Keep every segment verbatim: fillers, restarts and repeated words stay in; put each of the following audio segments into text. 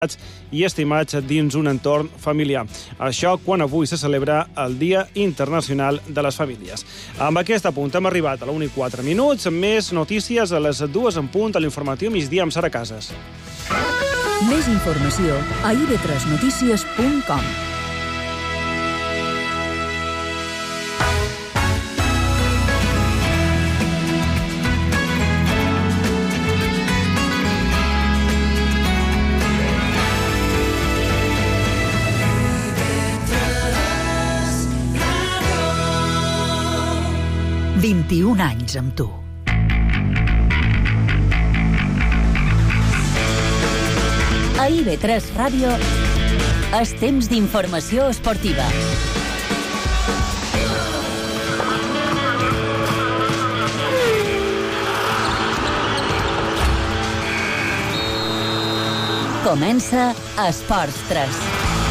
i estimats dins un entorn familiar. Això quan avui se celebra el Dia Internacional de les Famílies. Amb aquest apunt hem arribat a la una i quatre minuts, amb més notícies a les dues en punt a l'informatiu migdia amb Sara Casas. Més informació a i ve tres notícies punt com. vint-i-un anys amb tu. A i ve tres Ràdio és temps d'informació esportiva. Comença Esports tres.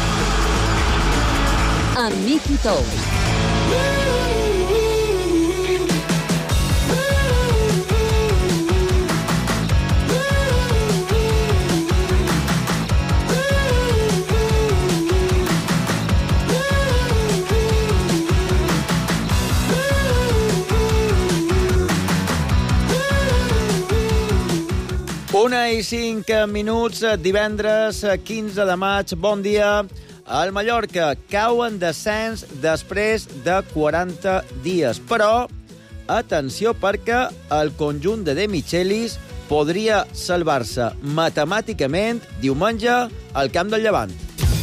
Amb Miqui Tous. Una i cinc minuts, divendres quinze de maig, bon dia. El Mallorca cau en descens després de quaranta dies. Però, atenció, perquè el conjunt de De Michelis podria salvar-se matemàticament diumenge al camp del Llevant.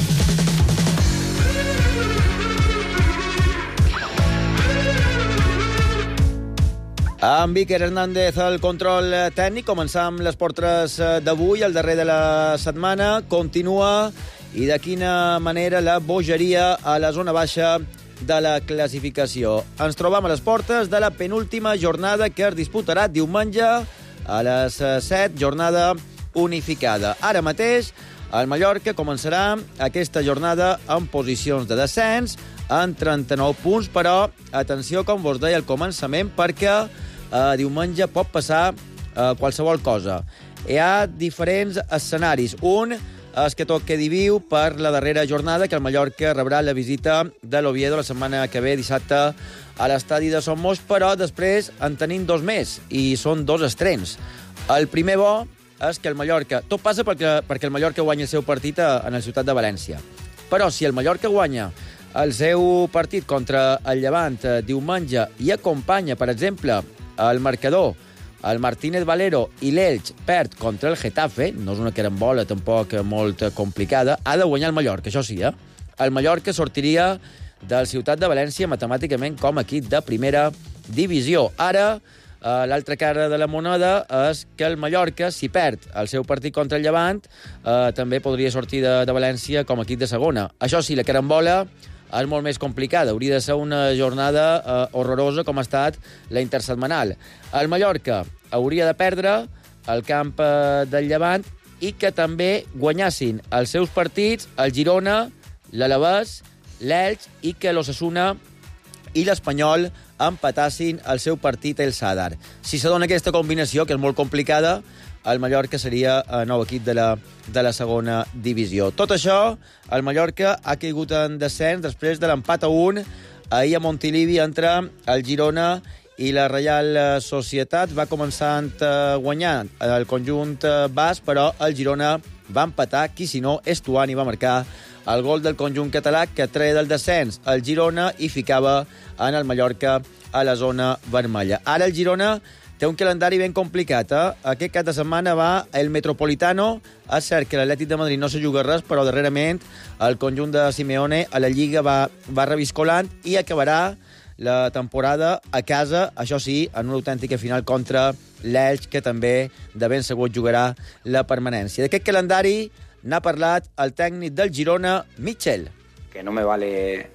Amb Iker Hernández al control tècnic, començam les portres d'avui, el darrer de la setmana. Continua, i de quina manera, la bogeria a la zona baixa de la classificació. Ens trobam a les portes de la penúltima jornada que es disputarà diumenge a les set, jornada unificada. Ara mateix, el Mallorca començarà aquesta jornada en posicions de descens, en trenta-nou punts, però, atenció, com vos deia al començament, perquè Uh, diumenge pot passar uh, qualsevol cosa. Hi ha diferents escenaris. Un és que tot quedi viu per la darrera jornada, que el Mallorca rebrà la visita de l'Oviedo la setmana que ve, dissabte, a l'estadi de Somos, però després en tenim dos més, i són dos estrems. El primer bo és que el Mallorca... Tot passa perquè, perquè el Mallorca guanya el seu partit a, en la ciutat de València. Però si el Mallorca guanya el seu partit contra el Llevant eh, diumenge i acompanya, per exemple, el marcador, el Martínez Valero, i l'Elx perd contra el Getafe, no és una carambola tampoc molt complicada, ha de guanyar el Mallorca, això sí, eh? El Mallorca sortiria del Ciutat de València matemàticament com a equip de primera divisió. Ara, eh, l'altra cara de la moneda és que el Mallorca, si perd el seu partit contra el Llevant, eh, també podria sortir de, de València com a equip de segona. Això sí, la carambola és molt més complicada. Hauria de ser una jornada eh, horrorosa com ha estat la intersetmanal. El Mallorca hauria de perdre el camp eh, del Llevant i que també guanyassin els seus partits el Girona, l'Alavés, l'Elx, i que l'Osasuna i l'Espanyol empatassin el seu partit el Sadar. Si se dona aquesta combinació, que és molt complicada, el Mallorca seria el nou equip de la, de la segona divisió. Tot això, el Mallorca ha caigut en descens després de l'empat a un ahir a Montilivi entre el Girona i la Reial Societat. Va començar a guanyar el conjunt basc, però el Girona va empatar. Qui, si no, Estuani va marcar el gol del conjunt català que treia del descens el Girona i ficava en el Mallorca a la zona vermella. Ara el Girona té un calendari ben complicat, eh? Aquest cap de setmana va el Metropolitano. És cert que l'Atlètic de Madrid no se juga res, però darrerament el conjunt de Simeone a la Lliga va, va reviscolant i acabarà la temporada a casa, això sí, en una autèntica final contra l'Elx, que també de ben segur jugarà la permanència. D'aquest calendari n'ha parlat el tècnic del Girona, Mitchell. Que no me vale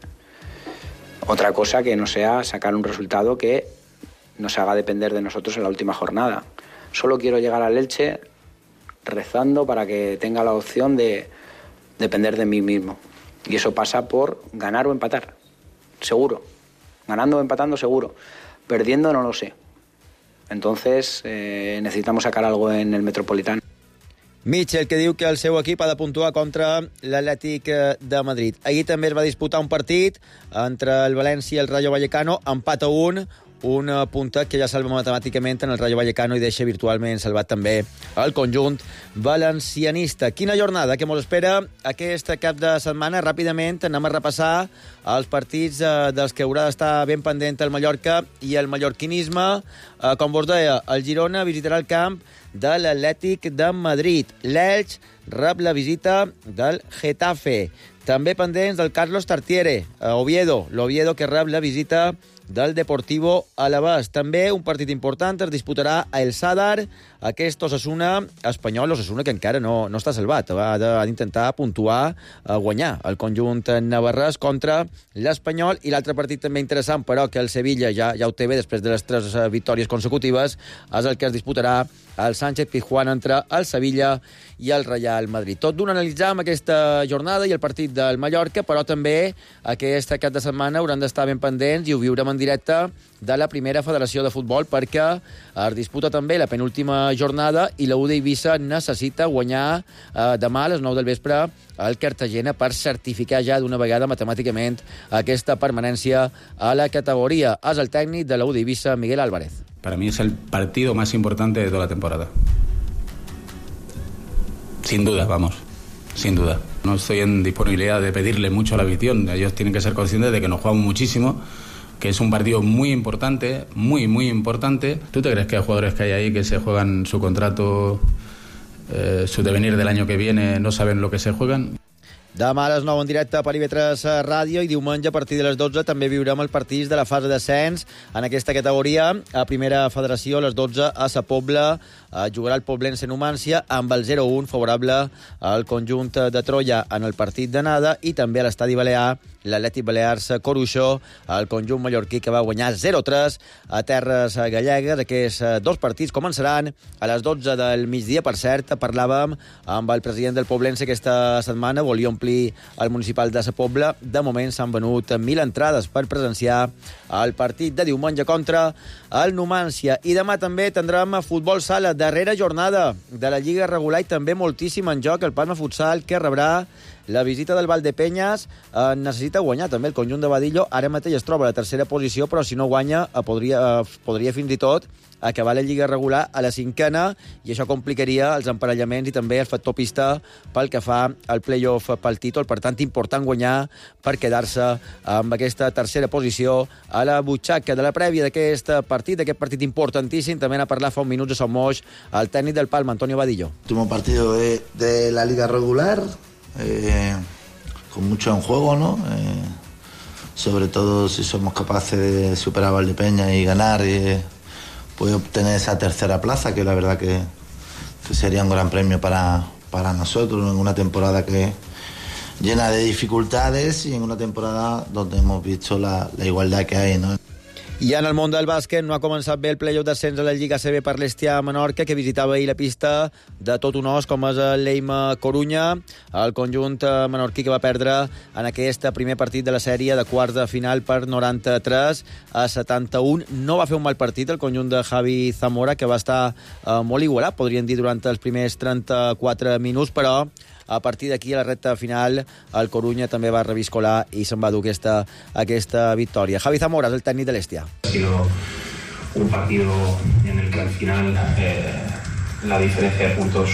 otra cosa que no sea sacar un resultado que nos haga depender de nosotros en la última jornada. Solo quiero llegar al Elche rezando para que tenga la opción de depender de mí mismo. Y eso pasa por ganar o empatar, seguro. Ganando o empatando, seguro. Perdiendo, no lo sé. Entonces, eh, necesitamos sacar algo en el Metropolitano. Mitchell, que diu que el seu equip ha de puntuar contra l'Atlètic de Madrid. Ahir també es va disputar un partit entre el València i el Rayo Vallecano, empat a un, un puntet que ja salva matemàticament en el Rayo Vallecano i deixa virtualment salvat també el conjunt valencianista. Quina jornada que mos espera aquest cap de setmana. Ràpidament anem a repassar els partits eh, dels que haurà d'estar ben pendent el Mallorca i el mallorquinisme. Eh, com vos deia, el Girona visitarà el camp de l'Atlètic de Madrid. L'Elx rep la visita del Getafe. També pendents del Carlos Tartiere, a Oviedo. L'Oviedo que rep la visita del Deportivo Alavés. També un partit important es disputarà a El Sadar, aquest Osasuna espanyol, Osasuna que encara no, no està salvat, ha d'intentar puntuar, a guanyar el conjunt navarrès contra l'Espanyol. I l'altre partit també interessant, però que el Sevilla ja, ja ho té bé després de les tres victòries consecutives, és el que es disputarà al Sánchez Pizjuán entre el Sevilla i el Real Madrid. Tot d'un analitzar amb aquesta jornada i el partit del Mallorca, però també aquest cap de setmana hauran d'estar ben pendents i ho viurem en directe de la primera federació de futbol, perquè es disputa també la penúltima jornada i la U d'Eivissa necessita guanyar eh, demà a les nou del vespre al Cartagena per certificar ja d'una vegada matemàticament aquesta permanència a la categoria. És el tècnic de la U d'Eivissa, Miguel Álvarez. Para mí es el partido más importante de toda la temporada. Sin duda, vamos, sin duda. No estoy en disponibilidad de pedirle mucho a la afición. Ellos tienen que ser conscientes de que nos jugamos muchísimo, que es un partido muy importante, muy, muy importante. ¿Tú te crees que hay jugadores que hay ahí que se juegan su contrato, eh, su devenir del año que viene, no saben lo que se juegan? Demà a les nou en directe per I V tres Ràdio i diumenge a partir de les dotze també viurem el partit de la fase d'ascens en aquesta categoria. A primera federació, a les dotze, a Sa Pobla jugarà el Poblense Numància amb el zero a un favorable al conjunt de Troia en el partit d'anada, i també a l'Estadi Balear l'Atlètic Balears Coruixó, el conjunt mallorquí que va guanyar zero a tres a terres gallegues. Aquests dos partits començaran a les dotze del migdia. Per cert, parlàvem amb el president del Poblense aquesta setmana, volia omplir el municipal de Sa Pobla. De moment s'han venut mil entrades per presenciar el partit de diumenge contra el Numància. I demà també tindrem futbol sala, darrera jornada de la Lliga regular i també moltíssim en joc el Palma Futsal, que rebrà la visita del Valdepeñas. Eh, necessita guanyar també el conjunt de Badillo. Ara mateix es troba a la tercera posició, però si no guanya eh, podria, eh, podria fins i tot acabar la Lliga regular a la cinquena, i això complicaria els emparellaments i també el factor pista pel que fa al play-off pel títol. Per tant, important guanyar per quedar-se amb aquesta tercera posició a la butxaca. De la prèvia d'aquest partit, d'aquest partit importantíssim, també n'ha parlat fa un minut de Son Moix el tècnic del Palma, Antonio Badillo. Último partido de, de la Liga regular, Eh, con mucho en juego, ¿no? Eh, sobre todo si somos capaces de superar a Valdepeñas y ganar, y pues obtener esa tercera plaza, que la verdad que, que sería un gran premio para, para nosotros en una temporada que llena de dificultades y en una temporada donde hemos visto la, la igualdad que hay, ¿no? I en el món del bàsquet no ha començat bé el play-off d'ascens a la Lliga A C B per l'Estià Menorca, que visitava ahir la pista de tot un os, com és l'Eima Corunya, el conjunt menorquí que va perdre en aquest primer partit de la sèrie de quarts de final per noranta-tres a setanta-un. No va fer un mal partit el conjunt de Javi Zamora, que va estar eh, molt igualat, podríem dir, durant els primers trenta-quatre minuts, però a partir d'aquí, a la recta final, el Corunya també va reviscolar i se'n va dur aquesta, aquesta victòria. Javi Zamora és el tècnic de l'Estià. Ha sido un partido en el que al final eh, la diferencia de puntos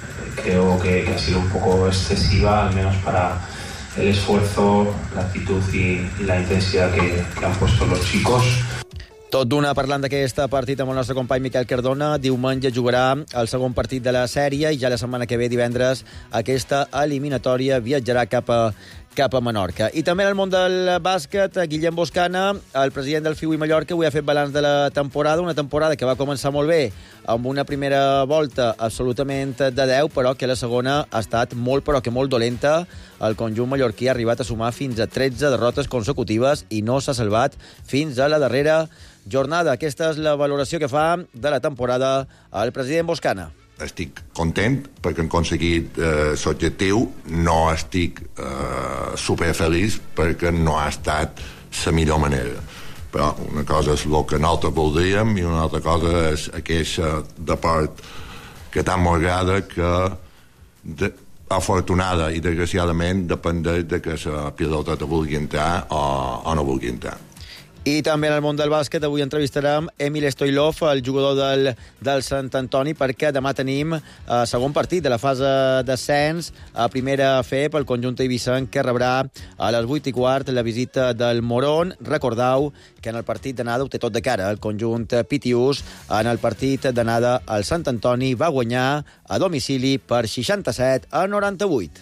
creo que, que ha sido un poco excesiva, al menos para el esfuerzo, la actitud y, y la intensidad que, que han puesto los chicos. Tot d'una, parlant d'aquest partit amb el nostre company Miquel Cardona, diumenge jugarà el segon partit de la sèrie i ja la setmana que ve, divendres, aquesta eliminatòria viatjarà cap a, cap a Menorca. I també en el món del bàsquet, Guillem Boscana, el president del F I U i Mallorca, avui ha fet balanç de la temporada, una temporada que va començar molt bé, amb una primera volta absolutament de deu, però que la segona ha estat molt, però que molt dolenta. El conjunt mallorquí ha arribat a sumar fins a tretze derrotes consecutives i no s'ha salvat fins a la darrera jornada. Aquesta és la valoració que fa de la temporada el president Boscana. Estic content perquè hem aconseguit eh, l'objectiu. No estic eh, superfeliç perquè no ha estat la millor manera. Però una cosa és el que nosaltres voldríem i una altra cosa és aquesta de part que tant m'agrada, que de, afortunada i desgraciadament dependeix de que la pilota te vulgui entrar o, o no vulgui entrar. I també en el món del bàsquet avui entrevistarem Emil Stoilov, el jugador del, del Sant Antoni, perquè demà tenim el eh, segon partit de la fase d'ascens a primera F pel conjunt eivissenc, que rebrà a les vuit i quart la visita del Moron. Recordeu que en el partit d'anada ho té tot de cara. El conjunt Pitius en el partit d'anada al Sant Antoni va guanyar a domicili per seixanta-set a noranta-vuit.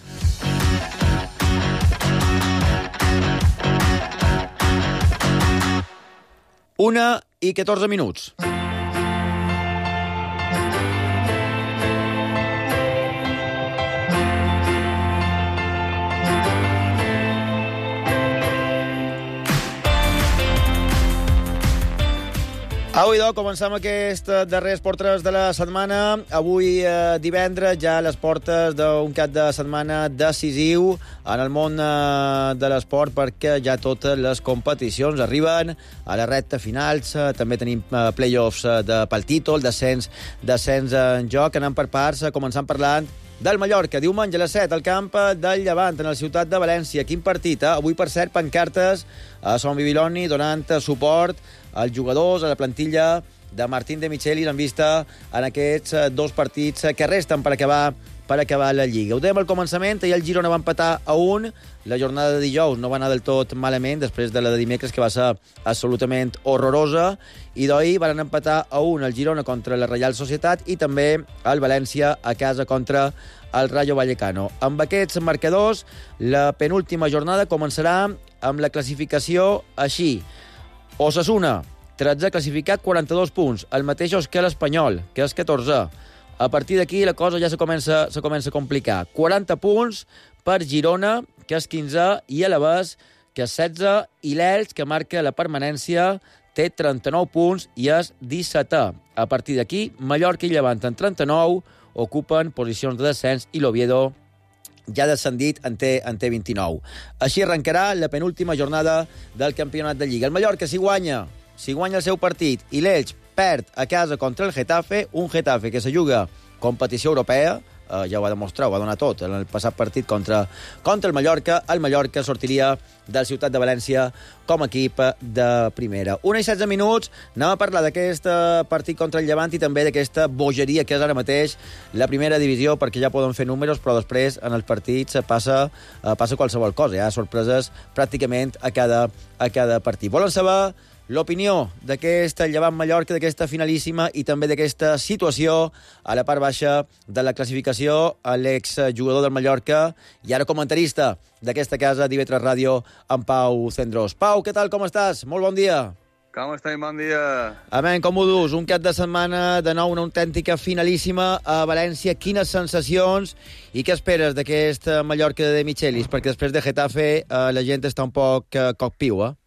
Una i catorze minuts. Avui, doncs, comencem aquest darrer Esport tres de la setmana. Avui, eh, divendres, ja a les portes d'un cap de setmana decisiu en el món eh, de l'esport, perquè ja totes les competicions arriben a la recta finals. Eh, també tenim eh, play-offs eh, de, pel títol, descens, descens en joc. Anem per parts, eh, començant parlant del Mallorca. Diumenge a les set, al camp del Llevant, en la ciutat de València. Quin partit, eh? Avui, per cert, pancartes a Son Bibiloni donant suport als jugadors, a la plantilla de Martín de Michelis en vista en aquests dos partits que resten per acabar per acabar la Lliga. Ho dèiem al començament, ahir el Girona va empatar a un, la jornada de dijous no va anar del tot malament, després de la de dimecres, que va ser absolutament horrorosa, i d'ahir van empatar a un el Girona contra la Reial Societat i també el València a casa contra el Rayo Vallecano. Amb aquests marcadors, la penúltima jornada començarà amb la classificació així. Osasuna, tretze classificat, quaranta-dos punts, el mateix que l'Espanyol, que és catorzè. A partir d'aquí la cosa ja se comença, se comença a complicar. quaranta punts per Girona, que és quinzè, i Alavés, que és setze, i l'Elx, que marca la permanència, té trenta-nou punts i és dissetè. A partir d'aquí, Mallorca i Llevant en trenta-nou ocupen posicions de descens i l'Oviedo ja descendit en té, en té vint-i-nou. Així arrencarà la penúltima jornada del campionat de Lliga. El Mallorca, si guanya, si guanya el seu partit i l'Elx perd a casa contra el Getafe, un Getafe que se juga competició europea, eh, ja ho va demostrar, ho va donar tot en el passat partit contra, contra el Mallorca, el Mallorca sortiria del Ciutat de València com a equip de primera. Una i setze minuts, anem a parlar d'aquest partit contra el Llevant i també d'aquesta bogeria que és ara mateix la primera divisió, perquè ja poden fer números, però després en els partits passa, eh, passa qualsevol cosa. Hi ha sorpreses pràcticament a cada, a cada partit. Volen saber l'opinió d'aquest Llevant-Mallorca, d'aquesta finalíssima i també d'aquesta situació a la part baixa de la classificació, l'exjugador del Mallorca i ara comentarista d'aquesta casa d'I V tres Ràdio, en Pau Cendrós. Pau, què tal, com estàs? Molt bon dia. Com estem? Bon dia. Amén, com ho dus? Un cap de setmana, de nou, una autèntica finalíssima a València. Quines sensacions i què esperes d'aquest Mallorca de Michelis? Perquè després de Getafe eh, la gent està un poc eh, cocpiu, eh?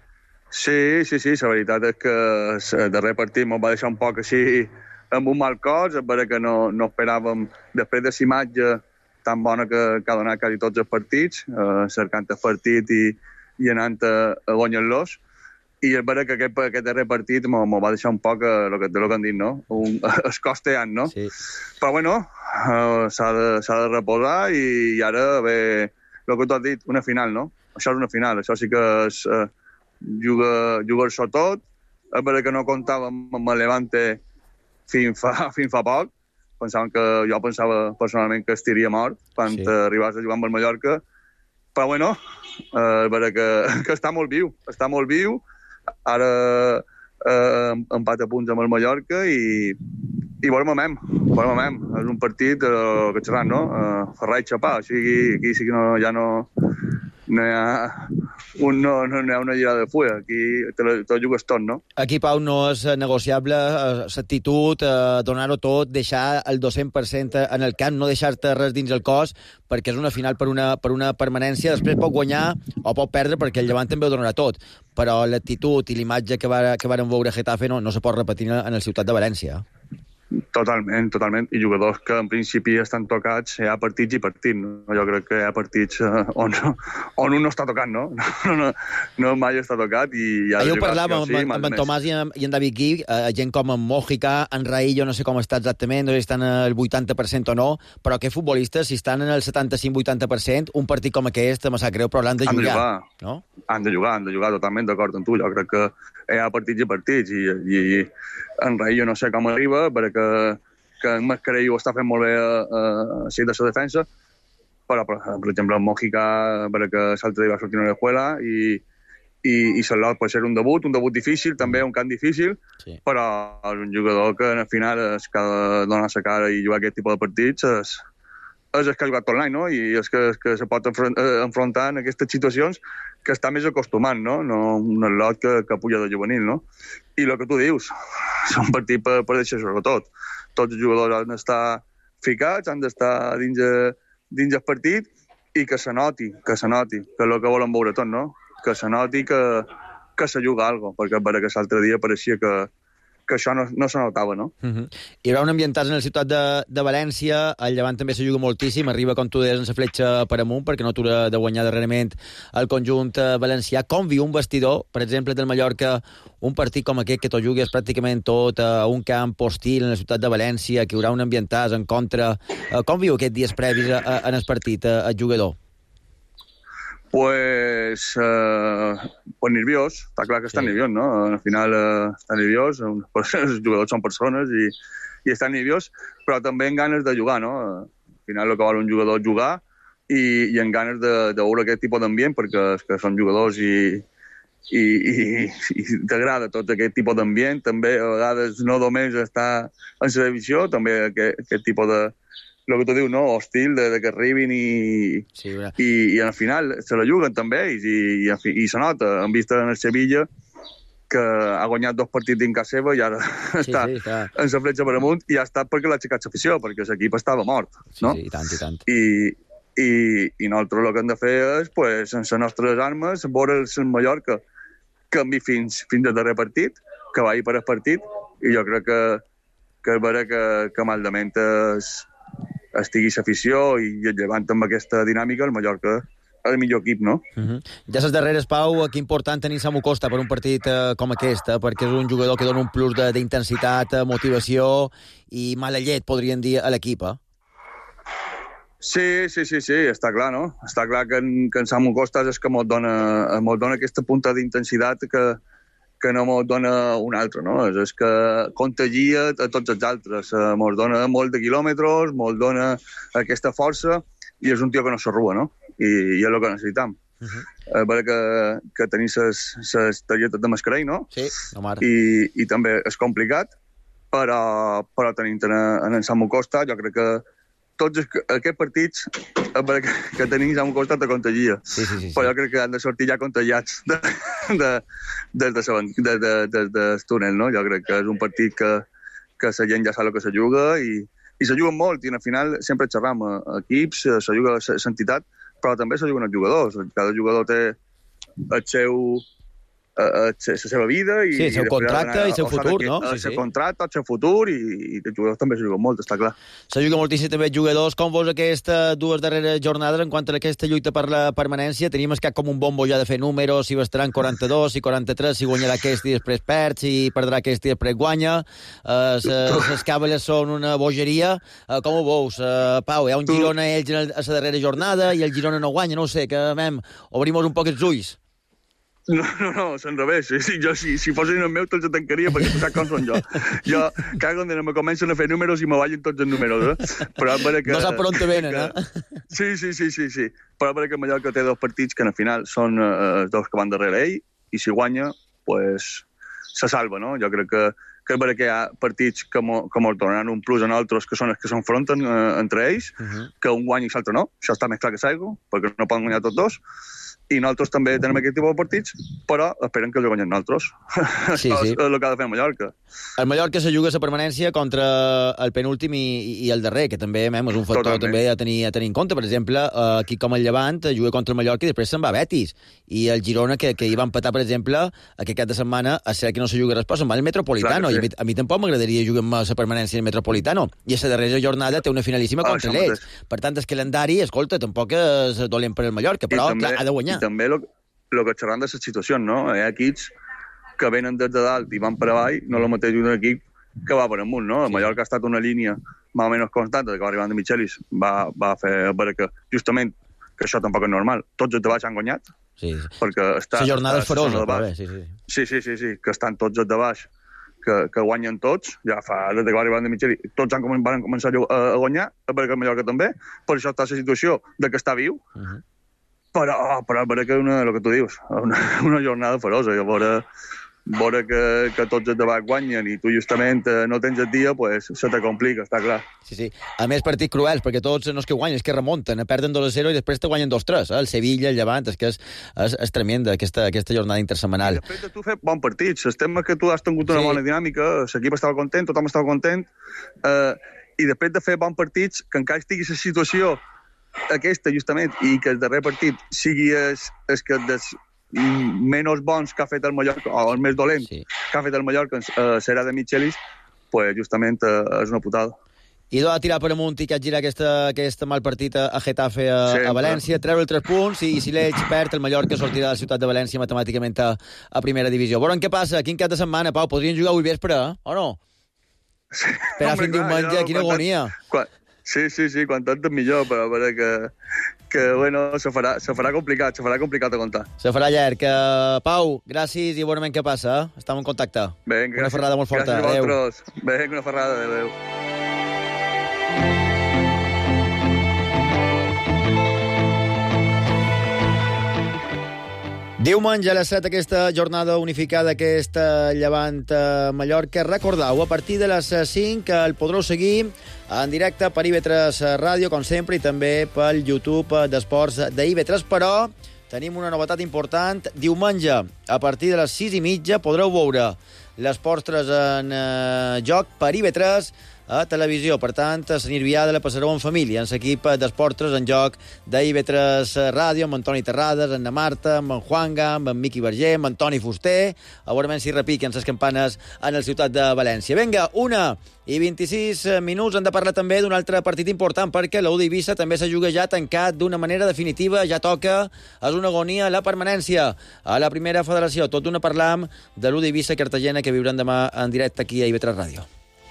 Sí, sí, sí, la veritat és que el darrer partit ens va deixar un poc així amb un mal cos, és vera que no, no esperàvem, després de l'imatge tan bona que, que ha donat quasi tots els partits, eh, cercant el partit i, i anant a, a guanyar-los, i és vera que aquest, aquest darrer partit ens va deixar un poc eh, el que, el que han dit, no? Un, es costeant, no? Sí. Però bueno, eh, s'ha de, s'ha de reposar i, i ara ve el que tu has dit, una final, no? Això és una final, això sí que és... Eh, Juga, jugar-s'ho tot. És veritat que no comptàvem amb el Levante fins fa, fins fa poc. Pensàvem que, jo pensava personalment que estiria mort quan sí. arribàs a jugar amb el Mallorca. Però bueno, eh, és veritat que, que està molt viu. Està molt viu. Ara eh, empat a punts amb el Mallorca i, i veurem a mem. Veurem a mem. És un partit eh, que xerran, no? Eh, Ferrar i xapar. O sigui, aquí sí que no, ja no... No hi ha, un, no, no hi ha una lligada de fulla. Aquí te lo, te lo jugues tot, no? Aquí, Pau, no és negociable l'actitud, eh, donar-ho tot, deixar el dos-cents per cent en el camp, no deixar-te res dins el cos, perquè és una final per una, per una permanència. Després pot guanyar o pot perdre, perquè el Llevant també ho donarà tot. Però l'actitud i l'imatge que, va, que varen veure Getafe no, no se pot repetir en el Ciutat de València. Totalment, totalment. I jugadors que en principi estan tocats, hi ha partits i partits. No? Jo crec que hi ha partits uh, on, on un no està tocant, no? No, no, no mai està tocat. I ja Ahir ho parlàvem amb, amb en Tomàs i en, i en David Gui, uh, gent com en Mojica, en Raillo, no sé com està exactament, no sé si estan al vuitanta per cent o no, però aquests futbolistes, si estan en el setanta-cinc vuitanta per cent, un partit com aquest, em sap greu, però l'han de jugar. Han de jugar, no? Han de jugar, han de jugar, totalment d'acord amb tu. Jo crec que hi ha partits i partits, i, i en Raillo no sé com arriba, perquè que en Mascarell ho està fent molt bé a, a, a de la defensa, però, per, per exemple, en Mojica, perquè l'altre dia va sortir una escuela, i, i, i Salot pot ser un debut, un debut difícil, també un camp difícil, sí. Però és un jugador que al final es que ha de donar la cara i jugar aquest tipus de partits és, és el que ha jugat tot l'any, no? I és que, que se pot enfrontar en aquestes situacions que està més acostumat, no? No un lot que, que puja de juvenil, no? I el que tu dius, és un partit per, per deixar sobretot. Tots els jugadors han d'estar ficats, han d'estar dins, dins el partit i que se noti, que se noti, que és el que volen veure tot, no? Que se noti que, que se juga alguna cosa, perquè, perquè l'altre dia pareixia que, que això no, no se notava, no? Uh -huh. Hi haurà un ambientat en la ciutat de, de València, el Llevant també se juga moltíssim, arriba, com tu deies, en la fletxa per amunt, perquè no atura de guanyar darrerament el conjunt valencià. Com viu un vestidor, per exemple, del Mallorca, un partit com aquest, que t'ho jugues pràcticament tot a un camp hostil en la ciutat de València, que hi haurà un ambientat en contra... Com viu aquests dies previs a, a, en el partit, a, el jugador? Pues, eh, pues nerviós, està clar que està sí. nerviós, no? Al final eh, està nerviós, els jugadors són persones i, i estan nerviós, però també en ganes de jugar, no? Al final el que vol un jugador és jugar i, i en ganes de, de veure aquest tipus d'ambient, perquè que són jugadors i, i, i, i t'agrada tot aquest tipus d'ambient, també a vegades no només està en la divisió, també aquest, aquest tipus de el que tu dius, no? Hostil, de, de que arribin i, sí, i, i al final se la juguen també i, i, i, i se nota. Hem vist en el Sevilla que ha guanyat dos partits dins casa seva i ara sí, està sí, en la fletxa per amunt i ha estat perquè l'ha aixecat l'afició, perquè l'equip estava mort, no? Sí, sí, i tant, i tant. I, i, i nosaltres el que hem de fer és, pues, en les nostres armes, veure el Mallorca canvi fins, fins al darrer partit, que vagi per el partit, i jo crec que, que és vera que, que maldament és estigui l'afició i el Llevant amb aquesta dinàmica, el Mallorca és el millor equip, no? Uh -huh. Ja les darreres, Pau, que important tenir Samu Costa per un partit eh, com aquest, eh, perquè és un jugador que dona un plus d'intensitat, motivació i mala llet, podríem dir, a l'equip, eh? Sí, sí, sí, sí, està clar, no? Està clar que en, que en Samu Costa és que mos dona, mos dona aquesta punta d'intensitat que que no mos dona un altre, no? És, és que contagia a tots els altres. Eh, mos dona molt de quilòmetres, mos dona aquesta força i és un tio que no s'arrua, no? I, i és el que necessitam. Uh -huh. eh, que, que tenim les targetes de Mascarell, no? Sí, no mare. I, i també és complicat, però, però tenim en, en Samu Costa, jo crec que tots aquests partits que, que tenim Samu Costa te contagia. Sí, sí, sí, sí. Però jo crec que han de sortir ja contagiats de, de, des de, de, de, de, de túnel, no? Jo crec que és un partit que, que la gent ja sap el que se juga i, i se juguen molt, i al final sempre xerram a equips, se juga l'entitat, però també se juguen els jugadors. Cada jugador té el seu... la seva vida i... Sí, el seu contracte i el seu futur, no? El seu contracte, el seu futur i, i els jugadors també se juguen molt, està clar. Se juguen moltíssim també els jugadors. Com veus aquestes dues darreres jornades en quant a aquesta lluita per la permanència? Tenim el cap com un bombo ja de fer números, si bastaran quaranta-dos, si quaranta-tres, si guanyarà aquest i després perd, si perdrà aquest i després guanya. Uh, les càbales són una bogeria. Uh, com ho veus, uh, Pau? Hi ha un Girona ells a la darrera jornada i el Girona no guanya, no ho sé, que mem, obrim un poc els ulls. No, no, no, és al revés. Sí, jo, si, si fossin el meu, te'ls tancaria, perquè tu saps com són jo. Jo, cada quan me comencen a fer números i me ballen tots els números, eh? Però que, no sap per on te venen, que, eh? Sí, sí, sí, sí, sí. Però perquè el Mallorca té dos partits que, al final, són eh, els dos que van darrere ell, i si guanya, pues, se salva, no? Jo crec que, que és perquè hi ha partits que mos donaran un plus en altres que són els que s'enfronten eh, entre ells, uh -huh. que un guanya i l'altre no. Això està més clar que s'aigua, perquè no poden guanyar tots dos. i nosaltres també tenim aquest tipus de partits, però esperem que els guanyem nosaltres. Sí, Això sí. és el que ha de fer Mallorca. El Mallorca se juga la permanència contra el penúltim i, i el darrer, que també mem, és un factor Totalment. també a tenir, a tenir en compte. Per exemple, eh, aquí com el Llevant juga contra el Mallorca i després se'n va a Betis. I el Girona, que, que hi va empatar, per exemple, aquest cap de setmana, a ser que no se juga res, però se'n va al Metropolitano. Clar que sí. I a mi, a mi tampoc m'agradaria jugar amb la permanència al Metropolitano. I a la darrera jornada té una finalíssima Ah, contra això l'Elx. mateix. Per tant, el calendari, escolta, tampoc és dolent per el Mallorca, però, també, clar, ha de guanyar. I també el que xerram de les situacions, no? Hi ha equips que venen des de dalt i van per avall, no el mateix un equip que va per amunt, no? El Sí. Mallorca ha estat una línia més o menys constant, que va arribant de Michelis, va, va fer veure que, justament, que això tampoc és normal. Tots els de baix han guanyat, Sí, sí. perquè està... La jornada és està a la zona ferosa, de però baix. bé, sí, sí. Sí, sí, sí, sí, que estan tots els de baix, que, que guanyen tots, ja fa, des que va arribar de Micheli, tots han, comen- van començar a, a guanyar, perquè el Mallorca també, per això està la situació de que està viu, Uh -huh. però, però a veure que una, el que tu dius, una, una jornada ferosa, i a veure, veure que, que tots els de baix guanyen i tu justament eh, no tens el dia, pues, se te complica, està clar. Sí, sí. A més, partits cruels, perquè tots no és que guanyen, és que remunten, eh? Perden dos a zero i després te guanyen dos tres. Eh? El Sevilla, el Llevant, és que és, és, és tremenda aquesta, aquesta jornada intersetmanal. I després de tu fer bon partits, el tema que tu has tingut una Sí. bona dinàmica, l'equip estava content, tothom estava content, eh, i després de fer bons partits, que encara estigui la situació aquesta, justament, i que el darrer partit sigui es, es que des menys bons que ha fet el Mallorca, o el més dolent Sí. que ha fet el Mallorca, eh, serà de Michelis, pues justament eh, és una putada. I do a tirar per amunt i que girar aquesta, aquesta mal partit a, a Getafe a, Sempre. a València, treure els tres punts i, i si l'Elx perd, el Mallorca sortirà de la ciutat de València matemàticament a, a primera divisió. Veurem què passa, quin cap de setmana, Pau, podrien jugar avui vespre, eh? o no? Sí. Per a Home, fin clar, diumenge, jo, quina quan- agonia. Quan, sí, sí, sí, quan tant millor, però a veure que, que bueno, se farà, se farà complicat, se farà complicat de contar. Se farà llarg. Uh, Pau, gràcies i veurem què passa. Eh? Estem en contacte. Vinga, Una ferrada molt forta. Gràcies a Adéu. vosaltres. Vinga, una ferrada. Adéu. Diumenge a les set, aquesta jornada unificada, aquesta Llevant a Mallorca. Recordeu, a partir de les cinc el podreu seguir en directe per I V tres Ràdio, com sempre, i també pel YouTube d'Esports d'I V tres, però tenim una novetat important. Diumenge, a partir de les sis i mitja, podreu veure les postres en eh, joc per I V tres a televisió. Per tant, a Sant Irvià de la passareu en família, en l'equip d'esportres en joc d'I V tres Ràdio, amb Antoni Terrades, amb na Marta, amb en Juanga, amb en Miqui Verger, amb Antoni Fuster, a veure si repiquen les campanes en el ciutat de València. Vinga, una i vint-i-sis minuts. Hem de parlar també d'un altre partit important, perquè l'U D Eivissa també s'ha jugat ja tancat d'una manera definitiva, ja toca, és una agonia la permanència a la primera federació. Tot d'una parlam de l'U D Eivissa Cartagena, que viurem demà en directe aquí a I V tres Ràdio.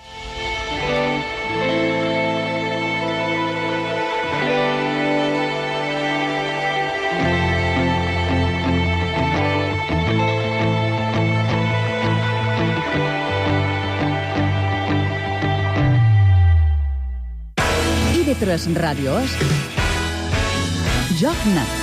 I V tres Ràdio és Joc Net.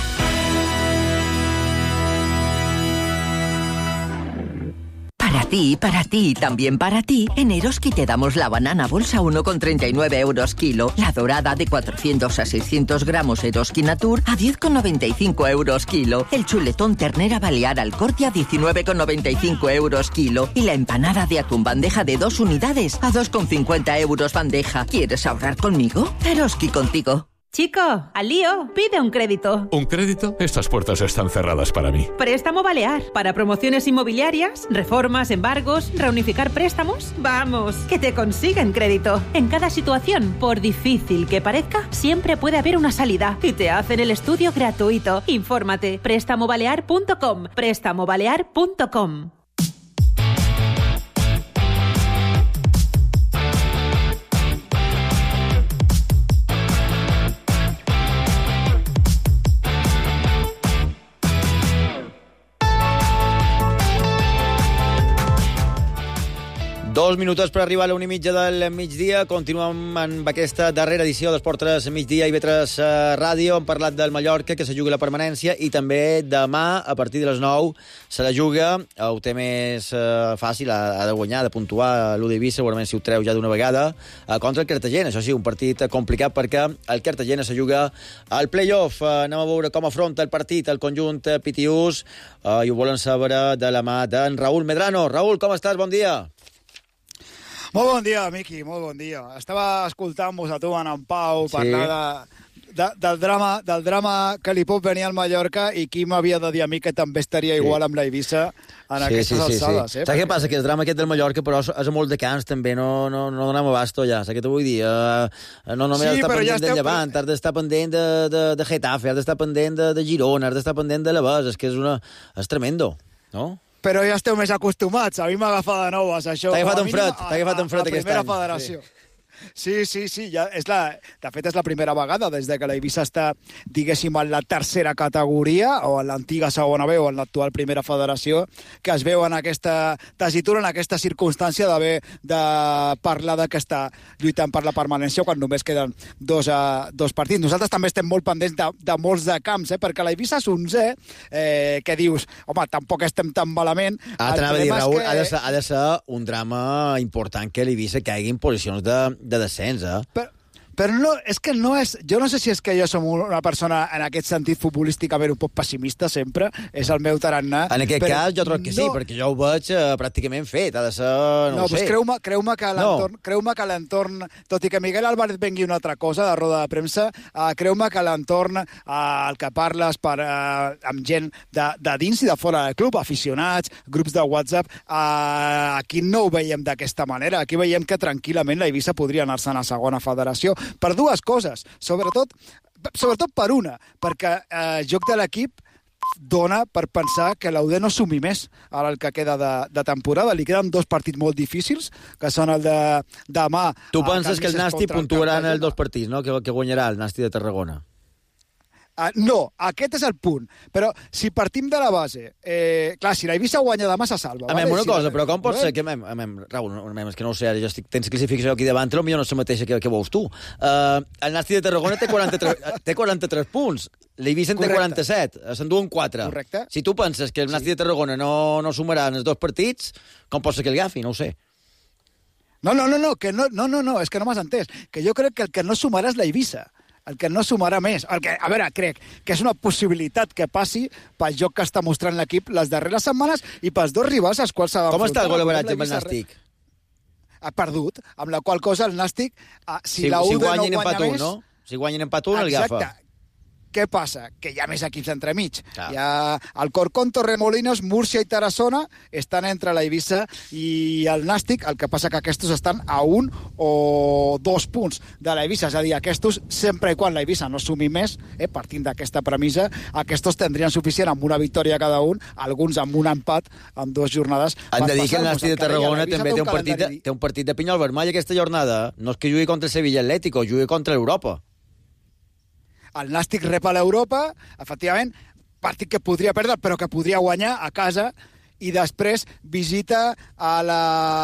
Para ti, para ti, también para ti, en Eroski te damos la banana bolsa uno con treinta y nueve euros kilo, la dorada de cuatrocientos a seiscientos gramos Eroski Natur a diez con noventa y cinco euros kilo, el chuletón ternera balear Alcorte a diecinueve con noventa y cinco euros kilo y la empanada de atún bandeja de dos unidades a dos con cincuenta euros bandeja. ¿Quieres ahorrar conmigo? Eroski contigo. Chico, al lío, pide un crédito. ¿Un crédito? Estas puertas están cerradas para mí. Préstamo Balear. Para promociones inmobiliarias, reformas, embargos, reunificar préstamos. Vamos, que te consiguen crédito. En cada situación, por difícil que parezca, siempre puede haber una salida. Y te hacen el estudio gratuito. Infórmate. préstamo balear punto com. préstamo balear punto com. Dos minuts per arribar a la una i mitja del migdia. Continuem amb aquesta darrera edició d'Esport tres migdia i B tres Ràdio. Hem parlat del Mallorca, que se juga la permanència, i també demà, a partir de les nou, se la juga. Ho té més eh, fàcil, ha, ha de guanyar, de puntuar l'U D I B, segurament si ho treu ja d'una vegada, eh, contra el Cartagena. Això sí, un partit complicat perquè el Cartagena se juga al play-off. Eh, anem a veure com afronta el partit el conjunt Pitiús, eh, i ho volen saber de la mà d'en Raúl Medrano. Raúl, com estàs? Bon dia. Molt bon dia, Miqui, molt bon dia. Estava escoltant-vos a tu, en Pau, sí. parlar de, de, del, drama, del drama que li pot venir al Mallorca, i qui m'havia de dir a mi que també estaria sí. igual amb la Eivissa en sí, aquestes sí, sí, alçades. Sí. Eh? Saps què passa? Que el drama aquest del Mallorca, però és a molt de cants, també, no, no, no donem abasto ja. Saps què t'ho vull dir? Uh, no només sí, has d'estar pendent ja del Llevant, has d'estar pendent de, de, de Getafe, has d'estar pendent de, de Girona, has d'estar pendent de l'Avès. És que és, una... és tremendo, no? Però ja esteu més acostumats. A mi m'ha agafat de noves, això. T'ha agafat un fred, t'ha agafat un fred aquest any. A la primera federació. Sí. Sí, sí, sí. Ja és la, de fet, és la primera vegada des de que la Eivissa està, diguéssim, en la tercera categoria, o en l'antiga segona B, o en l'actual primera federació, que es veu en aquesta tessitura, en aquesta circumstància d'haver de parlar de que està lluitant per la permanència quan només queden dos, uh, dos partits. Nosaltres també estem molt pendents de, de molts de camps, eh? Perquè la Eivissa és onzè, eh, que dius, home, tampoc estem tan malament. Ah, t'anava a dir, Raúl, que... ha, de ser, ha de ser un drama important que l'Eivissa caigui en posicions de de descens, eh? Però, però no, és que no és... Jo no sé si és que jo som una persona en aquest sentit futbolísticament un poc pessimista sempre, és el meu tarannà. En aquest cas jo crec que sí, no... perquè jo ho veig eh, pràcticament fet, ha de ser... No, no ho sé. Creu-me creu que l'entorn, no. creu que l'entorn, tot i que Miguel Álvarez vengui una altra cosa de roda de premsa, eh, creu-me que l'entorn, eh, el que parles per, eh, amb gent de, de dins i de fora del club, aficionats, grups de WhatsApp, eh, aquí no ho veiem d'aquesta manera. Aquí veiem que tranquil·lament la Eivissa podria anar-se'n a segona federació, per dues coses, sobretot, sobretot per una, perquè el eh, joc de l'equip dona per pensar que l'U D no sumi més ara el que queda de, de temporada. Li queden dos partits molt difícils, que són el de demà... Tu penses que el Nasti puntuarà en els dos partits, no? Que, que guanyarà el Nasti de Tarragona? Uh, no, aquest és el punt. Però si partim de la base... Eh, clar, si la Eivissa guanya demà, se salva. Amem, vale? una si cosa, la... però com pot ser que... Amem, amem, Raúl, amem, és que no ho sé, ara jo estic, tens classificació aquí davant, potser no és la mateixa que, que veus tu. Uh, el Nasti de Tarragona té quaranta-tres, té quaranta-tres punts, l'Eivissa en té quaranta-set, s'enduen quatre. Correcte. Si tu penses que el Nasti sí. de Tarragona no, no sumarà en els dos partits, com pot ser que el agafi? No ho sé. No, no, no, no, que no, no, no, no, és que no m'has entès. Que jo crec que el que no sumarà és la Eivissa. El que no sumarà més. El que, a veure, crec que és una possibilitat que passi pel joc que està mostrant l'equip les darreres setmanes i pels dos rivals als quals s'ha d'enfrontar. Com està el gol-average amb el Nàstic? Ha perdut, amb la qual cosa el Nàstic, si, si la si U D guanyen no guanya empat un, més... no? Si guanyen empat un, el agafa. Exacte. Què passa? Que hi ha més equips entremig. Ah. Hi ha el Corcón, Torremolinos, Múrcia i Tarassona estan entre la Eivissa i el Nàstic, el que passa que aquests estan a un o dos punts de la Eivissa. És a dir, aquests, sempre i quan la Eivissa no sumi més, eh, partint d'aquesta premissa, aquests tindrien suficient amb una victòria cada un, alguns amb un empat en dues jornades. Han de dir que el Nàstic de Tarragona també té un, partit de, té un partit de pinyol vermell aquesta jornada. No és que jugui contra el Sevilla Atlético, jugui contra l'Europa. El Nàstic rep a l'Europa, efectivament, partit que podria perdre, però que podria guanyar a casa, i després visita a la...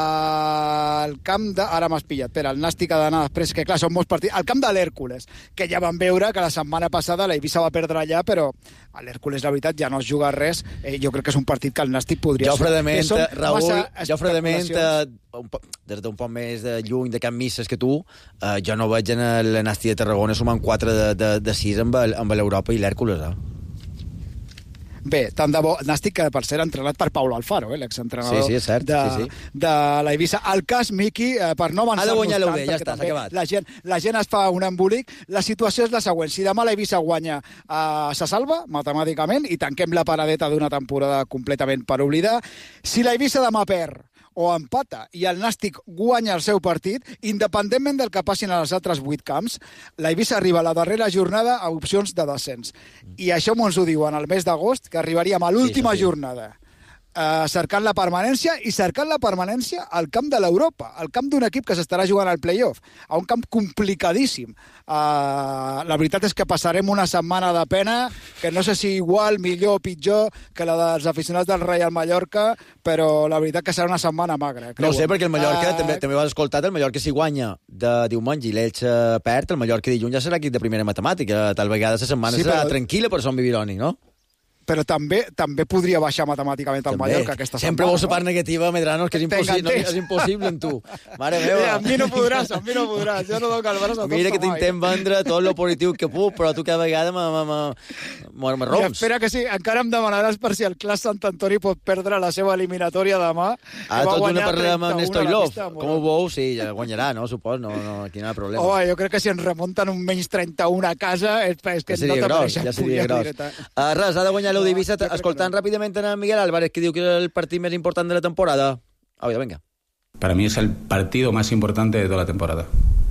al camp de... Ara m'has pillat, però el Nàstic ha d'anar després, que clar, són molts partits. Al camp de l'Hèrcules, que ja vam veure que la setmana passada la Eivissa va perdre allà, però a l'Hèrcules, la veritat, ja no es juga res. Eh, jo crec que és un partit que el Nàstic podria... Jo fredament, Raúl, jo fredament, des d'un poc més de lluny de Can Misses que tu, eh, jo no veig en el Nàstic de Tarragona sumant quatre de, de, de sis amb, amb l'Europa i l'Hèrcules, eh? Bé, tant de bo... Nàstic, que per ser entrenat per Paulo Alfaro, eh, l'exentrenador sí, sí, és cert, de, sí, sí. de la Eivissa. El cas, Miqui, eh, per no avançar-nos tant... Ha de guanyar l'U D, tant, ja està, s'ha acabat. La gent, la gent es fa un embolic. La situació és la següent. Si demà la Eivissa guanya, eh, se salva, matemàticament, i tanquem la paradeta d'una temporada completament per oblidar. Si la Eivissa demà perd o empata i el Nàstic guanya el seu partit, independentment del que passin als altres vuit camps, la Eivissa arriba a la darrera jornada a opcions de descens. I això mos ho diuen el mes d'agost, que arribaríem a l'última sí, sí. jornada eh, cercant la permanència i cercant la permanència al camp de l'Europa, al camp d'un equip que s'estarà jugant al play-off, a un camp complicadíssim. Uh, la veritat és que passarem una setmana de pena, que no sé si igual, millor o pitjor que la dels aficionats del Real Mallorca, però la veritat que serà una setmana magra. No ho sé, perquè el Mallorca, uh, també, també ho has escoltat, el Mallorca si guanya de diumenge i l'Elx perd, el Mallorca dilluns ja serà equip de primera matemàtica, tal vegada la setmana sí, serà però... tranquil·la per Son Bibiloni, no? Però també també podria baixar matemàticament el Mallorca aquesta setmana. Sempre vols la part negativa, Medrano, que és impossible, no, és impossible en tu. Mare meva. Sí, amb mi no podràs, amb mi no podràs. Jo no dono el braç a tot. Mira que t'intent vendre tot lo positiu que puc, però tu cada vegada me romps. I espera que sí, encara em demanaràs per si el Clas Sant Antoni pot perdre la seva eliminatòria demà. Ah, tot una parla amb Ernesto Ilov. Com ho veus? Sí, ja guanyarà, no? Supos, no, no, aquí no hi ha problema. Home, jo crec que si ens remunten un menys trenta-u a casa, és, és que ja no gros, ja seria gros. Uh, res, ha de guanyar l'U d'Eivissa. Escoltant ràpidament a Miguel Álvarez, que diu que és el partit més important de la temporada. Audio, venga. Para mí es el partido más importante de toda la temporada.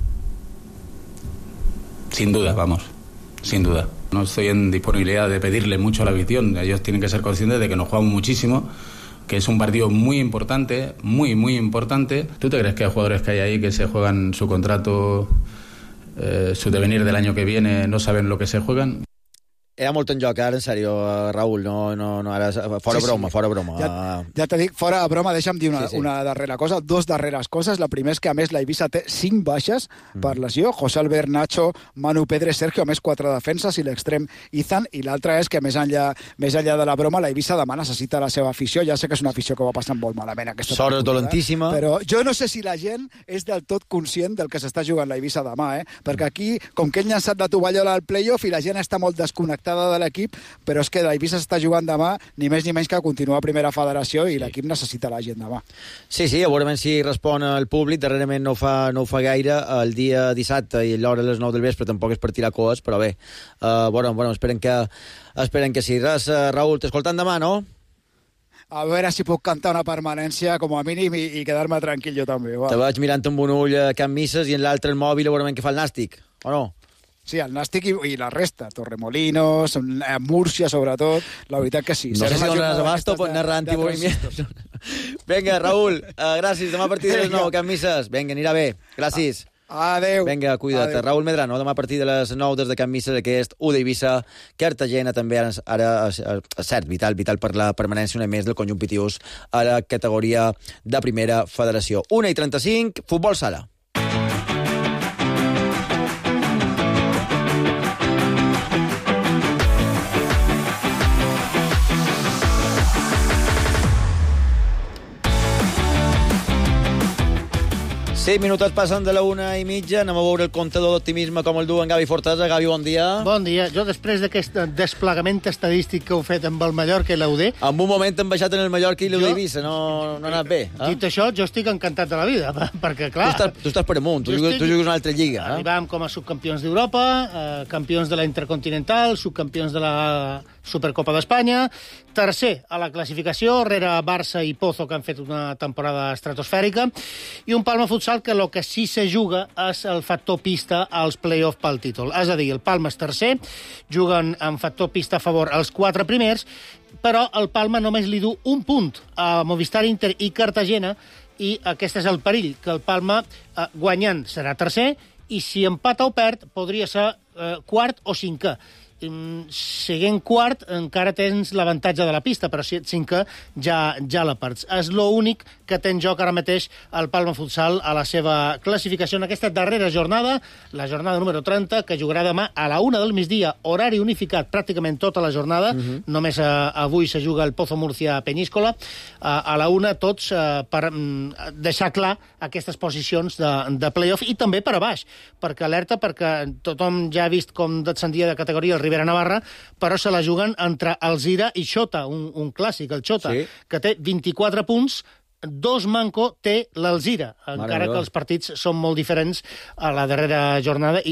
Sin duda, vamos. Sin duda. No estoy en disponibilidad de pedirle mucho a la afición. Ellos tienen que ser conscientes de que nos jugamos muchísimo, que es un partido muy importante, muy, muy importante. ¿Tú te crees que hay jugadores que hay ahí que se juegan su contrato, eh, su devenir del año que viene, no saben lo que se juegan? Hi ha molt en joc, ara, en sèrio, Raül, no, no, no, ara, fora sí, broma, sí. fora broma. Ja, ja t'he dit, fora broma, deixa'm dir una, sí, sí. una darrera cosa, dos darreres coses. La primera és que, a més, la Eivissa té cinc baixes mm. per lesió, José Albert, Nacho, Manu Pedre, Sergio, a més quatre defenses i l'extrem Izan, i l'altra és que, més enllà, més enllà de la broma, la Eivissa demà necessita la seva afició. Ja sé que és una afició que va passant molt malament aquesta Sort dolentíssima. Però jo no sé si la gent és del tot conscient del que s'està jugant la Eivissa demà, eh? Perquè aquí, com que hem llançat la tovallola al play-off i la gent està molt desconnectada de l'equip, però és que l'Eivissa s'està jugant demà ni més ni menys que continuar a primera federació i sí. l'equip necessita la gent demà. Sí, sí, a veure si respon el públic. Darrerament no ho fa, no ho fa gaire. El dia dissabte i l'hora de les nou del vespre tampoc és per tirar coes, però bé, uh, bueno, bueno, esperen que, esperen que sí. Res, uh, Raül, t'escoltant demà, no? A veure si puc cantar una permanència com a mínim i, i quedar-me tranquil jo també. Va. Te veig mirant amb un ull a Can Misses i en l'altre el mòbil a veure què fa el Nàstic, o no? Sí, el Nàstic i, i la resta, Torremolinos, Múrcia, sobretot, la veritat que sí. No sé si dones abasto per anar narrant i moviments. Vinga, Raül, uh, gràcies. Demà a partir de les nou, Can Misses. Vinga, anirà bé. Gràcies. Adéu. Vinga, cuida't. Adéu. Raül Medrano, demà a partir de les nou des de Can Misses, aquest U d'Eivissa, Cartagena també ara, ara cert, vital, vital per la permanència una més del conjunt pitiús a la categoria de primera federació. una i trenta-cinc, futbol sala. Cinc minuts passen de la una i mitja. Anem a veure el comptador d'optimisme com el du en Gavi Fortesa. Gavi, bon dia. Bon dia. Jo, després d'aquest desplegament estadístic que heu fet amb el Mallorca i l'U D... En un moment hem baixat en el Mallorca i l'U d'Eivissa. No, no ha anat bé. Eh? Dit això, jo estic encantat de la vida, perquè, clar... Tu estàs, tu estàs per amunt, tu, jugues, estic... tu jugues una altra lliga. Eh? Arribàvem com a subcampions d'Europa, eh, campions de la Intercontinental, subcampions de la Supercopa d'Espanya, tercer a la classificació, rere Barça i Pozo, que han fet una temporada estratosfèrica, i un Palma Futsal que el que sí se juga és el factor pista als play-off pel títol. És a dir, el Palma és tercer, juguen amb factor pista a favor els quatre primers, però el Palma només li du un punt a Movistar, Inter i Cartagena, i aquest és el perill, que el Palma eh, guanyant serà tercer, i si empata o perd podria ser eh, quart o cinquè. Seguint quart encara tens l'avantatge de la pista, però si ets cinquè ja, ja la perds. És l'únic que té en joc ara mateix el Palma Futsal a la seva classificació en aquesta darrera jornada, la jornada número trenta, que jugarà demà a la una del migdia, horari unificat pràcticament tota la jornada. Uh-huh. Només uh, avui se juga el Pozo Múrcia Peníscola. Uh, a la una tots uh, per um, deixar clar aquestes posicions de, de play-off i també per a baix, perquè alerta, perquè tothom ja ha vist com descendia de categoria el Ribera Navarra, però se la juguen entre Alzira i Xota, un, un clàssic, el Xota, sí. que té vint-i-quatre punts, dos manco té l'Alzira, encara que els partits són molt diferents a la darrera jornada i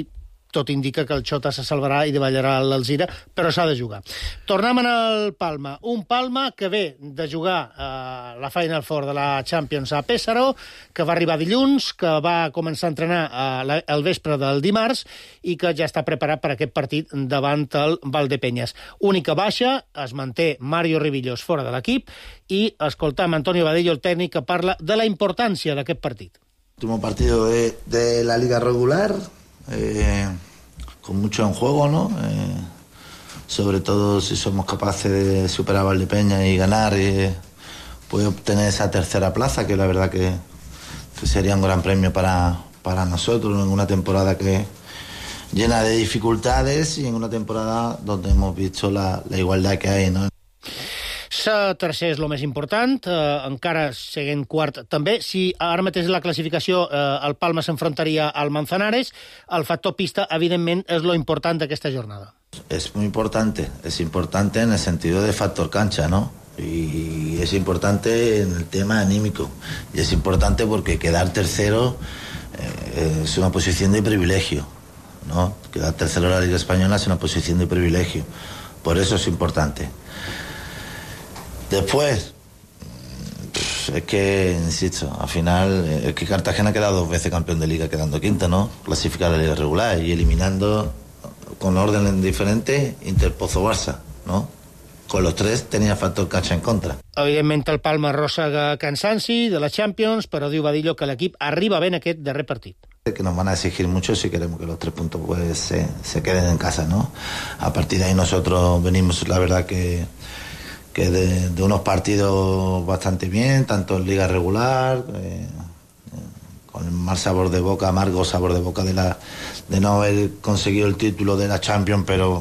tot indica que el Xota se salvarà i davallarà l'Alzira, però s'ha de jugar. Tornem al Palma. Un Palma que ve de jugar eh, la Final Four de la Champions a Pésaro, que va arribar dilluns, que va començar a entrenar eh, el vespre del dimarts i que ja està preparat per aquest partit davant el Valdepeñas. Única baixa, es manté Mario Rivillos fora de l'equip i escoltam Antonio Vadillo, el tècnic, que parla de la importància d'aquest partit. Último partido de, de la liga regular, eh, con mucho en juego, ¿no? Eh, sobre todo si somos capaces de superar a Valdepeñas y ganar, y pues obtener esa tercera plaza, que la verdad que, que sería un gran premio para, para nosotros en una temporada que llena de dificultades y en una temporada donde hemos visto la, la igualdad que hay, ¿no? Ser tercer és el més important, eh, encara seguint quart també. Si ara mateix la classificació eh, el Palma s'enfrontaria al Manzanares, el factor pista, evidentment, és lo important d'aquesta jornada. Es muy importante, es importante en el sentido de factor cancha, ¿no? Y es importante en el tema anímico. Y es importante porque quedar tercero eh, es una posición de privilegio, ¿no? Quedar tercero en la Liga Española es una posición de privilegio. Por eso es importante. Después, es que, insisto, al final, es que Cartagena ha quedado dos veces campeón de Liga quedando quinto, ¿no? Clasificar a la Liga regular y eliminando con orden diferente Interpozo Barça, ¿no? Con los tres tenía factor cancha en contra. Evidentment, el Palma arrossega cansanci de la Champions, però diu Vadillo que l'equip arriba ben aquest darrer partit. Que nos van a exigir mucho si queremos que los tres puntos pues, se, se queden en casa, ¿no? A partir de ahí nosotros venimos, la verdad que que de, de unos partidos bastante bien, tanto en liga regular, eh, con el mal sabor de boca, amargo sabor de boca de, la, de no haber conseguido el título de la Champions, pero,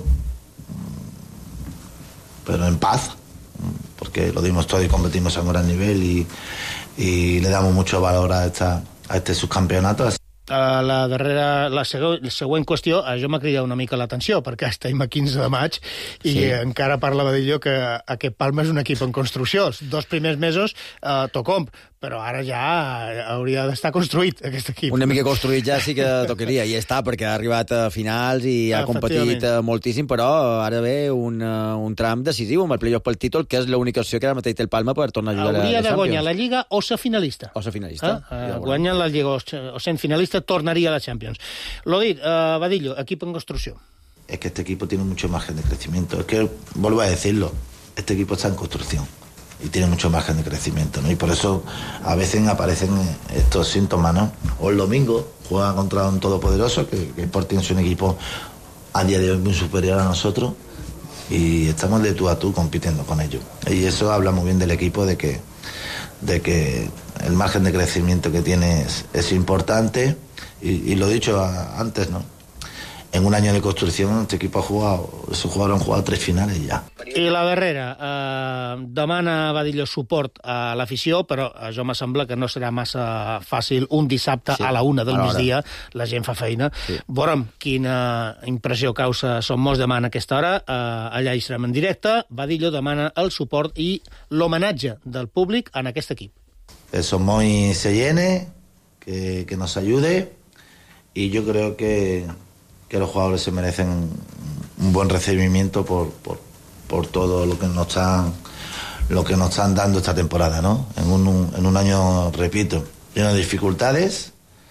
pero en paz, porque lo dimos todo y competimos a un gran nivel y, y le damos mucho valor a, esta, a este subcampeonato. A la darrera, la següent, la següent qüestió, a jo m'ha cridat una mica l'atenció, perquè estem a quinze de maig i sí. encara parla Vadillo que aquest Palma és un equip en construcció. Els dos primers mesos eh, tocom, però ara ja hauria d'estar construït, aquest equip. Una mica construït ja sí que tocaria, i està, perquè ha arribat a finals i ha competit moltíssim, però ara ve un, un tram decisiu amb el playoff pel títol, que és l'única opció que ara mateix té el Palma per tornar a jugar a la Champions. Hauria de guanyar la Lliga o ser finalista. O ser finalista. Eh? Eh, guanyant la Lliga o sent finalista tornaria a la Champions. Lo dit, uh, Vadillo, equip en construcción. Es que este equipo tiene mucho margen de crecimiento. Es que, vuelvo a decirlo, este equipo está en construcción y tiene mucho margen de crecimiento, ¿no? Y por eso a veces aparecen estos síntomas, ¿no? O el domingo juega contra un todopoderoso, que, que Sporting es un equipo a día de hoy muy superior a nosotros y estamos de tú a tú compitiendo con ellos. Y eso habla muy bien del equipo, de que, de que el margen de crecimiento que tiene es, es importante. Y, y lo he dicho a, antes, ¿no? En un año de construcción este equipo ha jugado, esos jugadores han jugado tres finales ya. I la darrera, eh, demana Vadillo suport a l'afició, però això me sembla que no serà massa fàcil un dissabte sí, a la una del migdia, la gent fa feina. Sí. Veurem quina impressió causa Somos demana a aquesta hora, eh, allà hi serem en directe. Vadillo demana el suport i l'homenatge del públic en aquest equip. El Somos se llene, que, que nos ayude, y yo creo que que los jugadores se merecen un buen recibimiento por, por, por todo lo que nos están lo que nos están dando esta temporada, ¿no? En un, en un año, repito, lleno de dificultades,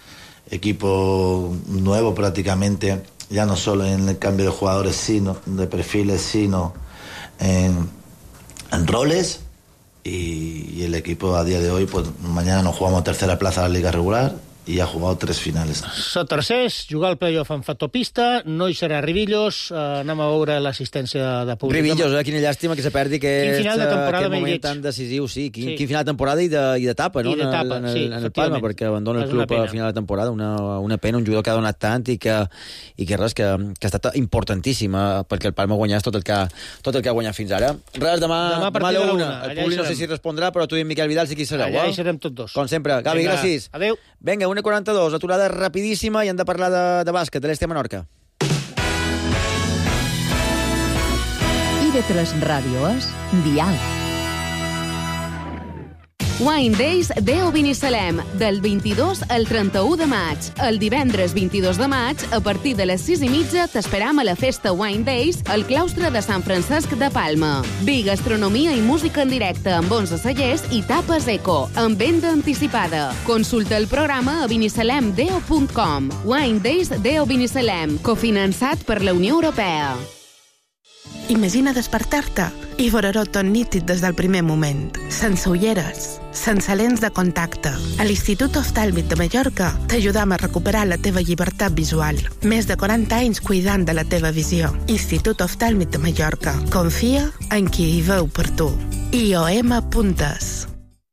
equipo nuevo prácticamente, ya no solo en el cambio de jugadores, sino de perfiles, sino en, en roles, y, y el equipo a día de hoy, pues mañana nos jugamos tercera plaza de la Liga Regular, i ha jugat tres finals. Ser tercers, jugar al playoff en factor pista, no hi serà Rivillos, eh, anem a veure l'assistència de públic. Rivillos, eh, quina llàstima que se perdi que quin final de temporada aquest moment tan decisiu, sí, quin, sí. quin final de temporada i d'etapa, no? I d'etapa, en, en, sí, en el Palma, perquè abandona el club a final de temporada, una, una pena, un jugador que ha donat tant i que, i que res, que, que ha estat importantíssim perquè el Palma guanyés tot el que, tot el que ha guanyat fins ara. Res, demà, demà, demà a la una. El públic no sé si respondrà, però tu i en Miquel Vidal sí que hi sereu. Allà hi serem tots dos. Com sempre. Gavi, gràcies. Adéu. Vinga, una quaranta-dos, aturada rapidíssima i hem de parlar de, de bàsquet, de l'Este Menorca. I ve tres Ràdio és Dial. Wine Days Deo Binissalem, del vint-i-dos al trenta-u de maig. El divendres vint-i-dos de maig, a partir de les sis i mitja, t'esperam a la festa Wine Days al claustre de Sant Francesc de Palma. Vi, gastronomia i música en directe amb onze cellers i tapes eco, amb venda anticipada. Consulta el programa a binissalem deo punt com. Wine Days Deo Binissalem, cofinançat per la Unió Europea. Imagina despertar-te i veure-ho tot nítid des del primer moment, sense ulleres, sense lents de contacte. A l'Institut Oftàlmic de Mallorca t'ajudam a recuperar la teva llibertat visual. Més de quaranta anys cuidant de la teva visió. Institut Oftàlmic de Mallorca. Confia en qui hi veu per tu. I O M punt es.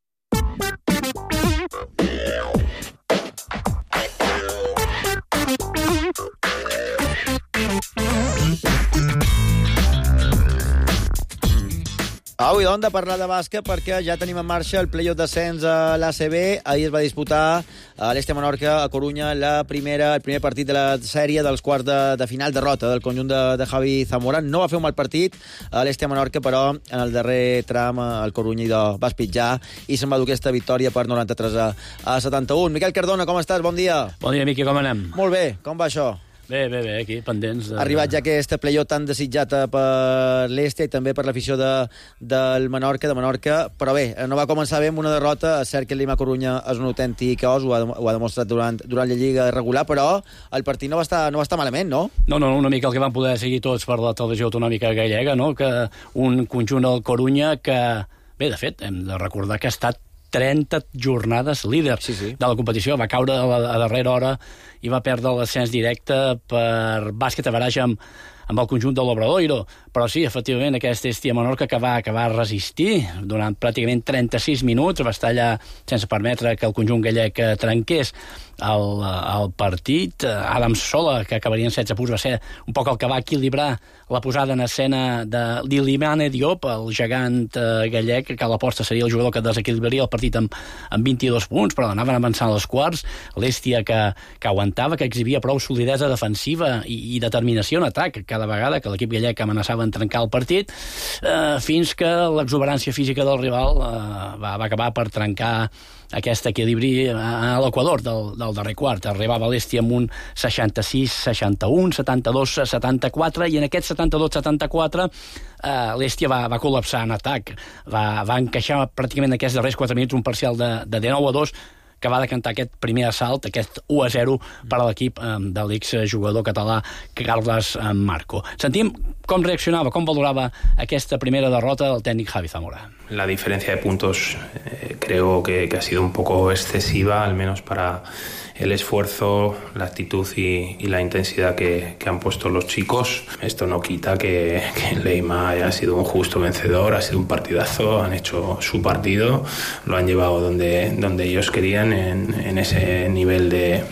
Avui hem de parlar de bàsquet perquè ja tenim en marxa el play-off d'ascens a l'A C B. Ahir es va disputar a l'Este Menorca, a Corunya, la primera, el primer partit de la sèrie dels quarts de, de final, derrota del conjunt de, de Javi Zamora. No va fer un mal partit a l'Este Menorca, però en el darrer tram el Corunya va espitjar i se'n va dur aquesta victòria per noranta-tres a setanta-un. Miquel Cardona, com estàs? Bon dia. Bon dia, Miqui, com anem? Molt bé, com va això? Bé, bé, bé, aquí, pendents. De... Ha arribat ja aquest play-off tan desitjat per l'Este i també per l'afició de, del Menorca, de Menorca, però bé, no va començar bé amb una derrota. És cert que el Lima Corunya és un autèntic os, ho ha, ho ha demostrat durant, durant la Lliga regular, però el partit no va estar, no va estar malament, no? No, no, una mica el que vam poder seguir tots per la televisió autonòmica gallega, no? Que un conjunt al Corunya que, bé, de fet, hem de recordar que ha estat trenta jornades líder sí, sí. de la competició. Va caure a, la, a darrera hora i va perdre l'ascens directe per bàsquet a baràs amb, amb el conjunt de l'Obradoiro. Però sí, efectivament, aquest Estia Menorca que va, que va resistir durant pràcticament trenta-sis minuts, va estar allà sense permetre que el conjunt gallec trenqués el, el partit. Adam Sola, que acabaria en setze punts, va ser un poc el que va equilibrar la posada en escena de l'Ilimane Diop, el gegant gallec, que a l'aposta seria el jugador que desequilibraria el partit amb, amb vint-i-dos punts, però anaven avançant als quarts. L'Estia que, que aguantava, que exhibia prou solidesa defensiva i, i determinació en atac cada vegada que l'equip gallec amenaçava en trencar el partit, eh, fins que l'exuberància física del rival eh, va, va acabar per trencar aquest equilibri a l'equador del, del darrer quart. Arribava l'Esti amb un seixanta-sis seixanta-un, setanta-dos setanta-quatre, i en aquest setanta-dos setanta-quatre eh, l'Esti va, va col·lapsar en atac. Va, va encaixar pràcticament aquests darrers quatre minuts un parcial de, de dinou a dos, que va decantar aquest primer assalt, aquest u a zero per a l'equip eh, de l'exjugador català Carles Marco. Sentim com reaccionava, com valorava aquesta primera derrota del tècnic Javi Zamora. La diferencia de puntos eh, creo que, que ha sido un poco excesiva, al menos para el esfuerzo, la actitud y, y la intensidad que, que han puesto los chicos. Esto no quita que, que Leima haya sido un justo vencedor, ha sido un partidazo, han hecho su partido, lo han llevado donde, donde ellos querían, en, en ese nivel de,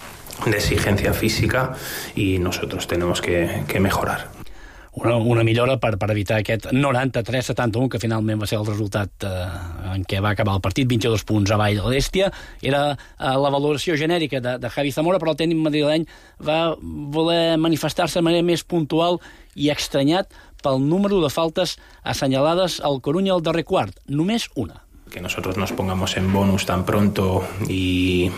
de exigencia física, y nosotros tenemos que, que mejorar. Una, una millora per, per evitar aquest noranta-tres setanta-un, que finalment va ser el resultat eh, en què va acabar el partit, vint-i-dos punts avall de l'Estia. Era eh, la valoració genèrica de, de Javi Zamora, però el tècnic madrileny va voler manifestar-se de manera més puntual i estranyat pel número de faltes assenyalades al Corunya al darrer quart. Només una. Que nosotros nos pongamos en bonus tan pronto y,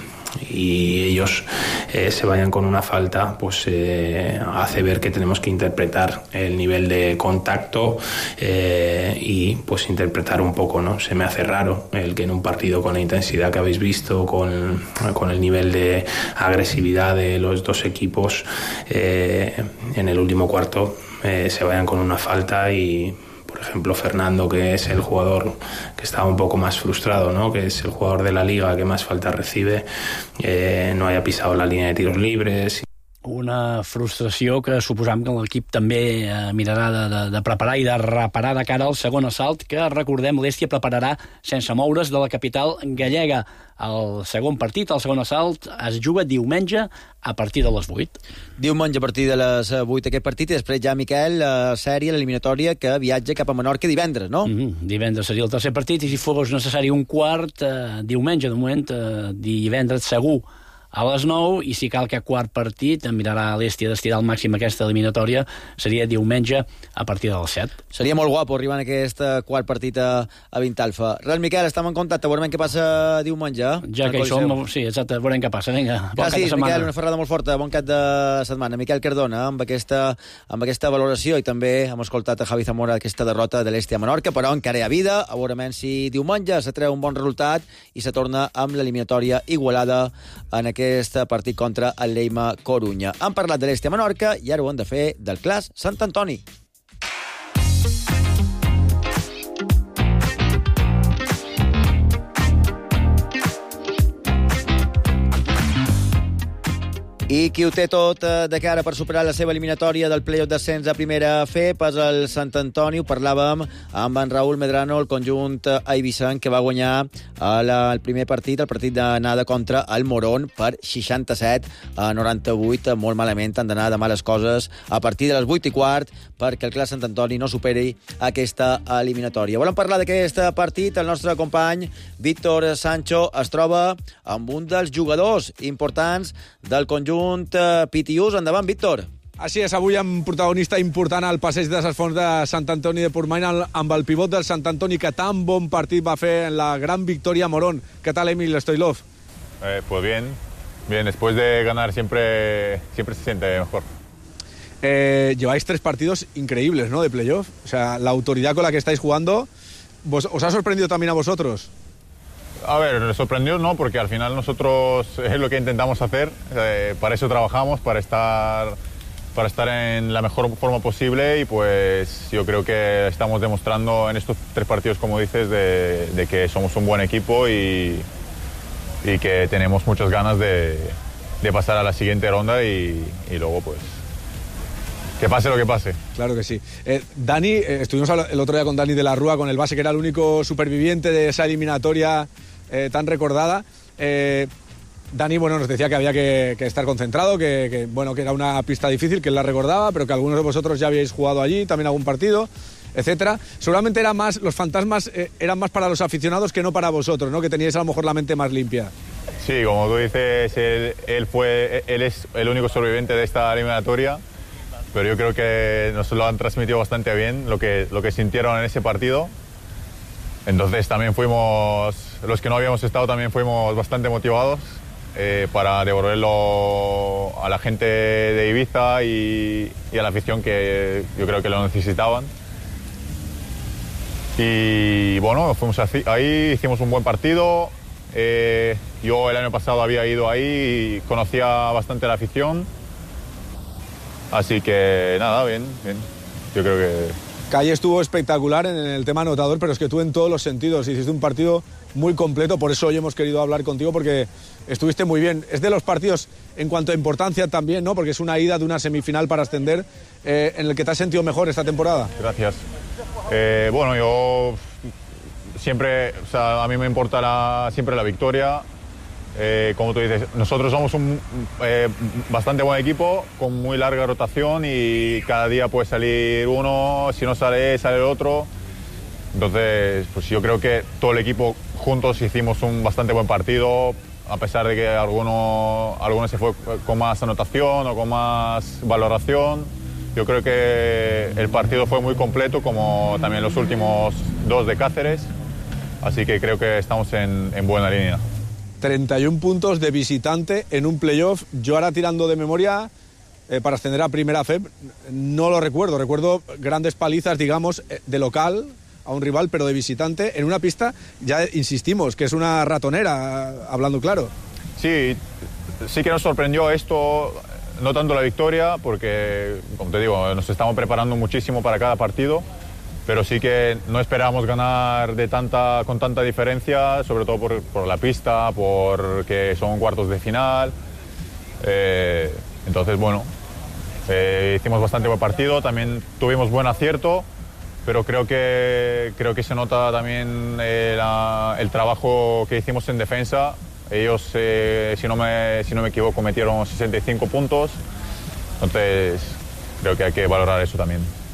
y ellos eh, se vayan con una falta, pues eh, hace ver que tenemos que interpretar el nivel de contacto eh, y pues interpretar un poco, ¿no? Se me hace raro el que en un partido con la intensidad que habéis visto, con, con el nivel de agresividad de los dos equipos, eh, en el último cuarto eh, se vayan con una falta y... Por ejemplo, Fernando, que es el jugador que estaba un poco más frustrado, ¿no? Que es el jugador de la liga que más faltas recibe, eh, no haya pisado la línea de tiros libres. Una frustració que suposam que l'equip també eh, mirarà de, de, de preparar i de reparar de cara al segon assalt, que, recordem, l'Estia prepararà sense moure's de la capital gallega. El segon partit, el segon assalt, es juga diumenge a partir de les vuit. Diumenge a partir de les vuit aquest partit, i després ja, Miquel, la sèrie, l'eliminatòria, que viatja cap a Menorca divendres, no? Mm-hmm. Divendres seria el tercer partit, i si fos necessari un quart, eh, diumenge, de moment, eh, divendres segur, a les nou, i si cal que quart partit, em mirarà l'Estia d'estirar al màxim aquesta eliminatòria, seria diumenge a partir de les set. Seria molt guapo arribar en aquest quart partit a, a Vintalfa. Res, Miquel, estem en contacte, veurem què passa diumenge. Ja que hi som, sí, exacte, veurem què passa. Vinga, bon cap de setmana. Miquel, una ferrada molt forta, bon cap de setmana. Miquel Cardona, amb aquesta, amb aquesta valoració, i també hem escoltat a Javi Zamora aquesta derrota de l'Estia a Menorca, però encara hi ha vida, a veure si diumenge se treu un bon resultat i se torna amb l'eliminatòria igualada en aquest partit contra el Lleida Corunya. Han parlat de l'Estia a Menorca i ara ho han de fer del Clas Sant Antoni. I qui ho té tot de cara per superar la seva eliminatòria del play-off d'ascens a primera F és el Sant Antoni. Ho parlàvem amb en Raúl Medrano, el conjunt eivissenc, que va guanyar el primer partit, el partit d'anada contra el Morón, per seixanta-set a noranta-vuit. Molt malament, han d'anar demà les coses a partir de les vuit i quart perquè el Clas Sant Antoni no superi aquesta eliminatòria. Volem parlar d'aquest partit. El nostre company Víctor Sancho es troba amb un dels jugadors importants del conjunt Pitiús. Endavant, Víctor. Així és, avui amb protagonista important al passeig de les Fonts de Sant Antoni de Portmany, amb el pivot del Sant Antoni, que tan bon partit va fer en la gran victoria a Morón. ¿Qué tal, Emil Stoilov? Eh, pues bien, bien, después de ganar siempre, siempre se siente mejor. Eh, lleváis tres partidos increíbles, ¿no?, de playoff. O sea, la autoridad con la que estáis jugando, ¿vos, ¿os ha sorprendido también a vosotros? A ver, nos sorprendió, ¿no? Porque al final nosotros es lo que intentamos hacer, eh, para eso trabajamos, para estar, para estar en la mejor forma posible, y pues yo creo que estamos demostrando en estos tres partidos, como dices, de, de que somos un buen equipo y, y que tenemos muchas ganas de, de pasar a la siguiente ronda y, y luego pues que pase lo que pase. Claro que sí. Eh, Dani, eh, estuvimos el otro día con Dani de la Rúa, con el base, que era el único superviviente de esa eliminatoria eh, tan recordada. Eh, Dani, bueno, nos decía que había que, que estar concentrado, que, que, bueno, que era una pista difícil, que él la recordaba, pero que algunos de vosotros ya habíais jugado allí, también algún partido, etcétera. Seguramente era más, los fantasmas eh, eran más para los aficionados que no para vosotros, ¿no? Que teníais a lo mejor la mente más limpia. Sí, como tú dices, él, él, fue, él es el único sobreviviente de esta eliminatoria, pero yo creo que nos lo han transmitido bastante bien, lo que, lo que sintieron en ese partido. Entonces también fuimos, los que no habíamos estado también fuimos bastante motivados eh, para devolverlo a la gente de Ibiza y, y a la afición, que yo creo que lo necesitaban. Y bueno, fuimos ahí, hicimos un buen partido. Eh, yo el año pasado había ido ahí y conocía bastante la afición. Así que nada, bien, bien. Yo creo que... Calle estuvo espectacular en el tema anotador, pero es que tú en todos los sentidos hiciste un partido muy completo, por eso hoy hemos querido hablar contigo, porque estuviste muy bien. Es de los partidos, en cuanto a importancia también, ¿no? Porque es una ida de una semifinal para ascender, eh, en el que te has sentido mejor esta temporada. Gracias. Eh, bueno, yo siempre, o sea, a mí me importa la, siempre la victoria. Eh, como tú dices, nosotros somos un eh, bastante buen equipo con muy larga rotación y cada día puede salir uno, si no sale, sale el otro. Entonces, pues yo creo que todo el equipo juntos hicimos un bastante buen partido, a pesar de que alguno, alguno se fue con más anotación o con más valoración. Yo creo que el partido fue muy completo, como también los últimos dos de Cáceres, así que creo que estamos en, en buena línea. treinta y un puntos de visitante en un playoff. Yo ahora, tirando de memoria, eh, para ascender a primera F E P, no lo recuerdo. Recuerdo grandes palizas, digamos, de local a un rival, pero de visitante en una pista, ya insistimos, que es una ratonera, hablando claro. Sí, sí que nos sorprendió esto, no tanto la victoria, porque, como te digo, nos estamos preparando muchísimo para cada partido, pero sí que no esperábamos ganar de tanta, con tanta diferencia, sobre todo por, por la pista, porque son cuartos de final. Eh, entonces, bueno, eh, hicimos bastante buen partido, también tuvimos buen acierto, pero creo que, creo que se nota también eh, la, el trabajo que hicimos en defensa. Ellos, eh, si, no me, si no me equivoco, metieron sesenta y cinco puntos, entonces creo que hay que valorar eso también.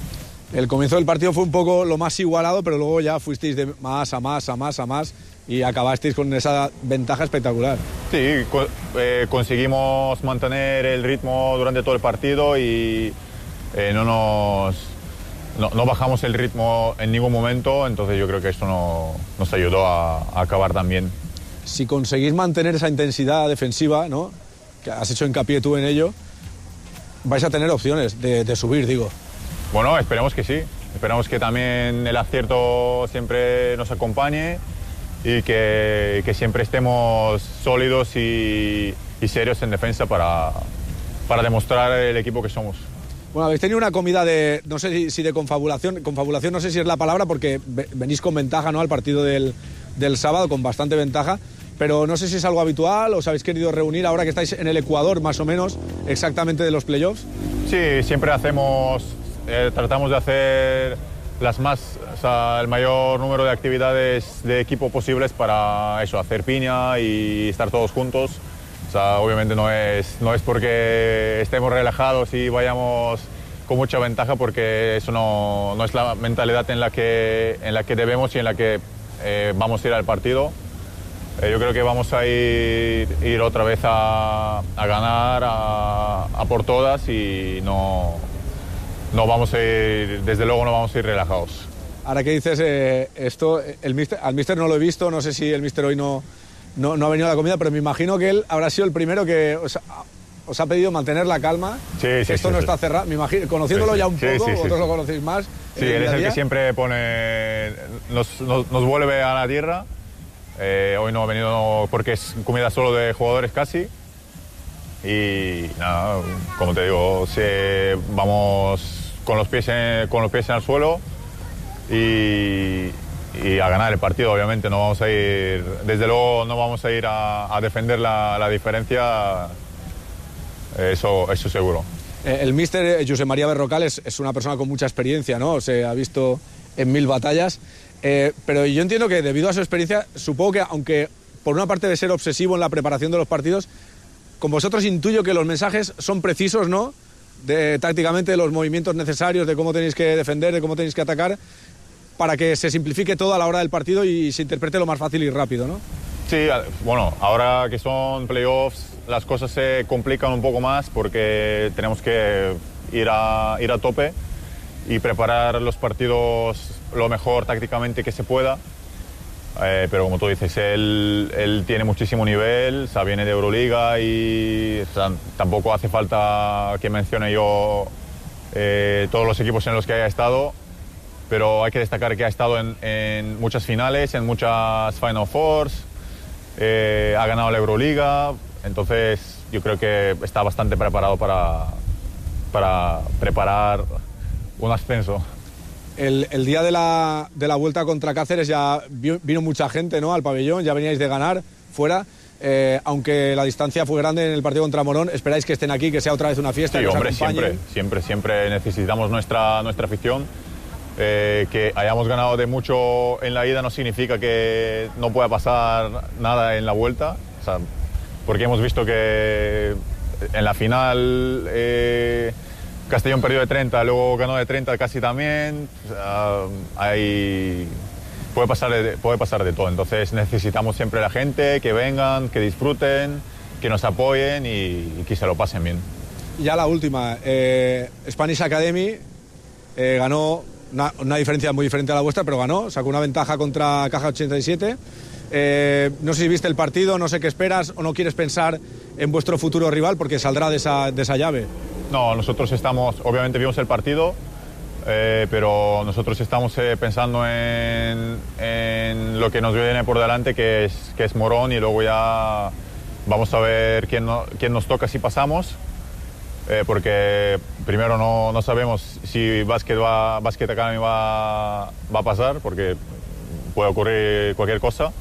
El comienzo del partido fue un poco lo más igualado, pero luego ya fuisteis de más a más, a más, a más, y acabasteis con esa ventaja espectacular. Sí, co eh, conseguimos mantener el ritmo durante todo el partido y eh, no nos no, no bajamos el ritmo en ningún momento, entonces yo creo que esto no, nos ayudó a, a acabar también. Si conseguís mantener esa intensidad defensiva, ¿no?, que has hecho hincapié tú en ello, vais a tener opciones de, de subir, digo. Bueno, esperemos que sí. Esperamos que también el acierto siempre nos acompañe y que, que siempre estemos sólidos y, y serios en defensa para, para demostrar el equipo que somos. Bueno, habéis tenido una comida de, no sé si, si de confabulación, confabulación no sé si es la palabra, porque venís con ventaja, ¿no?, al partido del, del sábado, con bastante ventaja, pero no sé si es algo habitual, os habéis querido reunir ahora que estáis en el Ecuador, más o menos, exactamente de los playoffs. Sí, siempre hacemos, eh, tratamos de hacer las más, o sea, el mayor número de actividades de equipo posibles para eso, hacer piña y estar todos juntos. O sea, obviamente no es, no es porque estemos relajados y vayamos con mucha ventaja, porque eso no, no es la mentalidad en la que, en la que debemos y en la que eh, vamos a ir al partido. Eh, yo creo que vamos a ir, ir otra vez a, a ganar, a, a por todas, y no, no vamos a ir, desde luego no vamos a ir relajados. Ahora que dices eh, esto, el mister, al míster no lo he visto, no sé si el míster hoy no, no, no ha venido a la comida, pero me imagino que él habrá sido el primero que os, os ha pedido mantener la calma. Sí, sí, Esto sí, no sí. está cerrado, me imagino, conociéndolo sí, sí. ya un Sí, poco, sí, sí, vosotros sí. lo conocéis más. Sí, él es el que siempre pone, nos, nos, nos vuelve a la tierra. Eh, hoy no ha venido porque es comida solo de jugadores casi. Y nada, como te digo, si vamos con los pies en, con los pies en el suelo y, y a ganar el partido. Obviamente no vamos a ir, desde luego no vamos a ir a, a defender la, la diferencia, eso, eso seguro. El míster José María Berrocal es, es una persona con mucha experiencia, ¿no? Se ha visto en mil batallas. Eh, pero yo entiendo que debido a su experiencia, supongo que aunque por una parte de ser obsesivo en la preparación de los partidos, con vosotros intuyo que los mensajes son precisos, ¿no? De, tácticamente, de los movimientos necesarios, de cómo tenéis que defender, de cómo tenéis que atacar, para que se simplifique todo a la hora del partido y se interprete lo más fácil y rápido, ¿no? Sí, bueno, ahora que son playoffs, las cosas se complican un poco más porque tenemos que ir a, ir a tope y preparar los partidos lo mejor tácticamente que se pueda. Eh, pero como tú dices, él, él tiene muchísimo nivel, o sea, viene de Euroliga y o sea, tampoco hace falta que mencione yo eh, todos los equipos en los que haya estado, pero hay que destacar que ha estado en, en muchas finales, en muchas Final Fours, eh, ha ganado la Euroliga, entonces yo creo que está bastante preparado para, para preparar un ascenso. El, el día de la, de la vuelta contra Cáceres ya vino mucha gente, ¿no?, al pabellón, ya veníais de ganar fuera, eh, aunque la distancia fue grande en el partido contra Morón, ¿esperáis que estén aquí, que sea otra vez una fiesta? Sí, que os hombre, acompañen? siempre, siempre, siempre necesitamos nuestra, nuestra afición. Eh, que hayamos ganado de mucho en la ida no significa que no pueda pasar nada en la vuelta, o sea, porque hemos visto que en la final eh, Castellón perdió de treinta, luego ganó de treinta casi también. O sea, hay, puede, pasar de, puede pasar de todo. Entonces necesitamos siempre la gente, que vengan, que disfruten, que nos apoyen y, y que se lo pasen bien. Ya la última, eh, Spanish Academy eh, ganó una, una diferencia muy diferente a la vuestra, pero ganó, sacó una ventaja contra Caja ochenta y siete. Eh, no sé si viste el partido, no sé qué esperas o no quieres pensar en vuestro futuro rival porque saldrá de esa, de esa llave. No, nosotros estamos, obviamente vimos el partido, eh, pero nosotros estamos eh, pensando en, en lo que nos viene por delante, que es, que es Morón, y luego ya vamos a ver quién, no, quién nos toca si pasamos, eh, porque primero no, no sabemos si Basket, va, Basket Academy va, va a pasar, porque puede ocurrir cualquier cosa.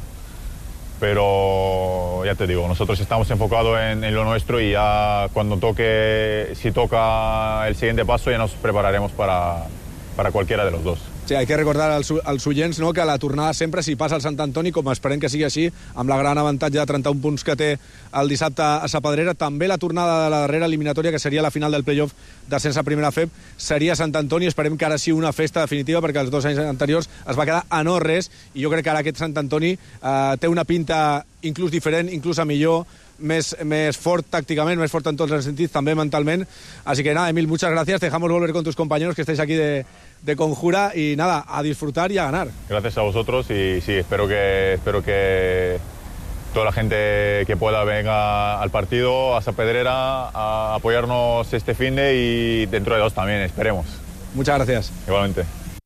Pero ya te digo, nosotros estamos enfocados en, en lo nuestro y ya cuando toque, si toca el siguiente paso, ya nos prepararemos para, para cualquiera de los dos. Sí, hay que recordar als, als oients, no, que la tornada sempre, si passa al Sant Antoni, com esperem que sigui així, amb la gran avantatge de trenta-un punts que té el dissabte a Sa Pedrera, també la tornada de la darrera eliminatòria, que seria la final del play-off d'ascens a primera F E B, seria Sant Antoni. Esperem que ara sí una festa definitiva, perquè els dos anys anteriors es va quedar a no res, i jo crec que ara aquest Sant Antoni eh, té una pinta inclús diferent, inclús a millor, més, més fort tácticamente, més fort en todos los sentidos, también mentalmente. Así que nada, Emil, muchas gracias. Te dejamos volver con tus compañeros que estáis aquí de, de Conjura y nada, a disfrutar y a ganar. Gracias a vosotros y sí, espero que, espero que toda la gente que pueda venga al partido, a Sa Pedrera, a apoyarnos este finde y dentro de dos también, esperemos. Muchas gracias. Igualmente.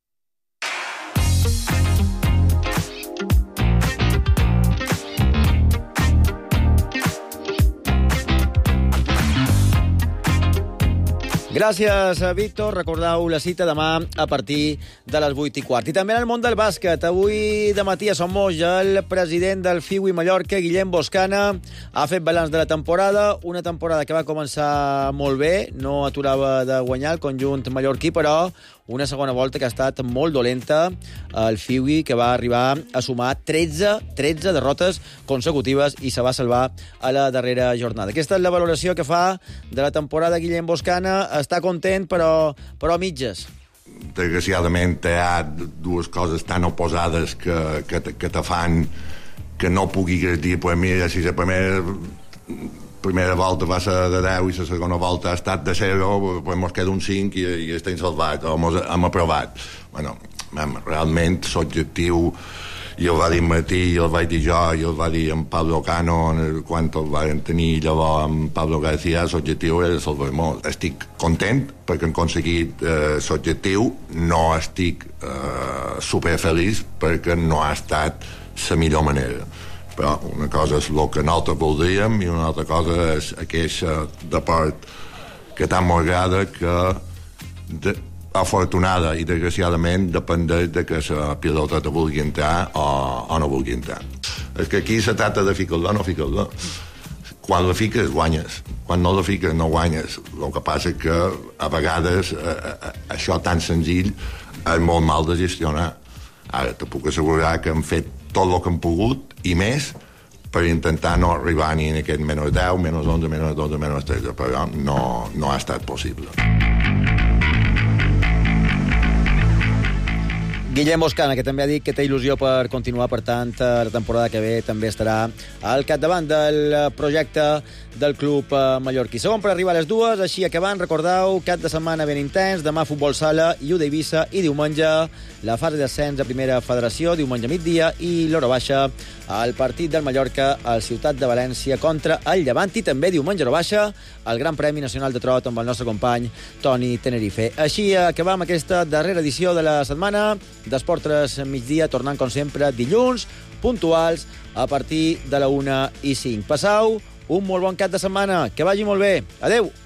Gràcies, Víctor. Recordeu la cita demà a partir de les vuit i quart. I també en el món del bàsquet. Avui de matí a Somos el president del F I U I Mallorca, Guillem Boscana, ha fet balanç de la temporada. Una temporada que va començar molt bé. No aturava de guanyar el conjunt mallorquí, però una segona volta que ha estat molt dolenta. El F I U I, que va arribar a sumar tretze, tretze derrotes consecutives i se va salvar a la darrera jornada. Aquesta és la valoració que fa de la temporada Guillem Boscana. Està content, però, però a mitges. Desgraciadament hi ha dues coses tan oposades que, que, que te fan que no puguis dir, pues mira, si la primera, primera volta va ser de deu i la segona volta ha estat de zero, pues mos queda un cinc i, i estem salvats, o mos hem aprovat. Bueno, realment l'objectiu, i el va dir Martí, i el vaig dir jo, i el va dir en Pablo Cano quan el van tenir llavors amb Pablo García. L'objectiu era salvar-nos. Estic content perquè hem aconseguit eh, l'objectiu, no estic eh, superfeliç perquè no ha estat la millor manera, però una cosa és el que nosaltres voldríem i una altra cosa és aquesta de part que tant m'agrada, que de, afortunada i desgraciadament dependeix de que la pilota te vulgui entrar o, o no vulgui entrar. És que aquí se tracta de ficar-la o no ficar-la. Quan la fiques, guanyes. Quan no la fiques, no guanyes. El que passa és que a vegades eh, això tan senzill és molt mal de gestionar. Ara te puc assegurar que hem fet tot el que hem pogut i més per intentar no arribar ni en aquest menys deu, menys onze, menys dotze, menys tretze, però no, no ha estat possible. Guillem Boscana, que també ha dit que té il·lusió per continuar, per tant, la temporada que ve també estarà al capdavant del projecte del club mallorquí. Segon per arribar a les dues, així acabant, recordeu, cap de setmana ben intens, demà futbol sala, I U de Eivissa, i diumenge la fase d'ascens a primera federació, diumenge a migdia, i l'hora baixa al partit del Mallorca al Ciutat de València contra el Llevant, i també diumenge hora baixa el Gran Premi Nacional de Trot amb el nostre company Toni Tenerife. Així acabam aquesta darrera edició de la setmana d'Esportres Migdia, tornant com sempre dilluns puntuals a partir de la una i cinc. Passau un molt bon cap de setmana, que vagi molt bé. Adeu!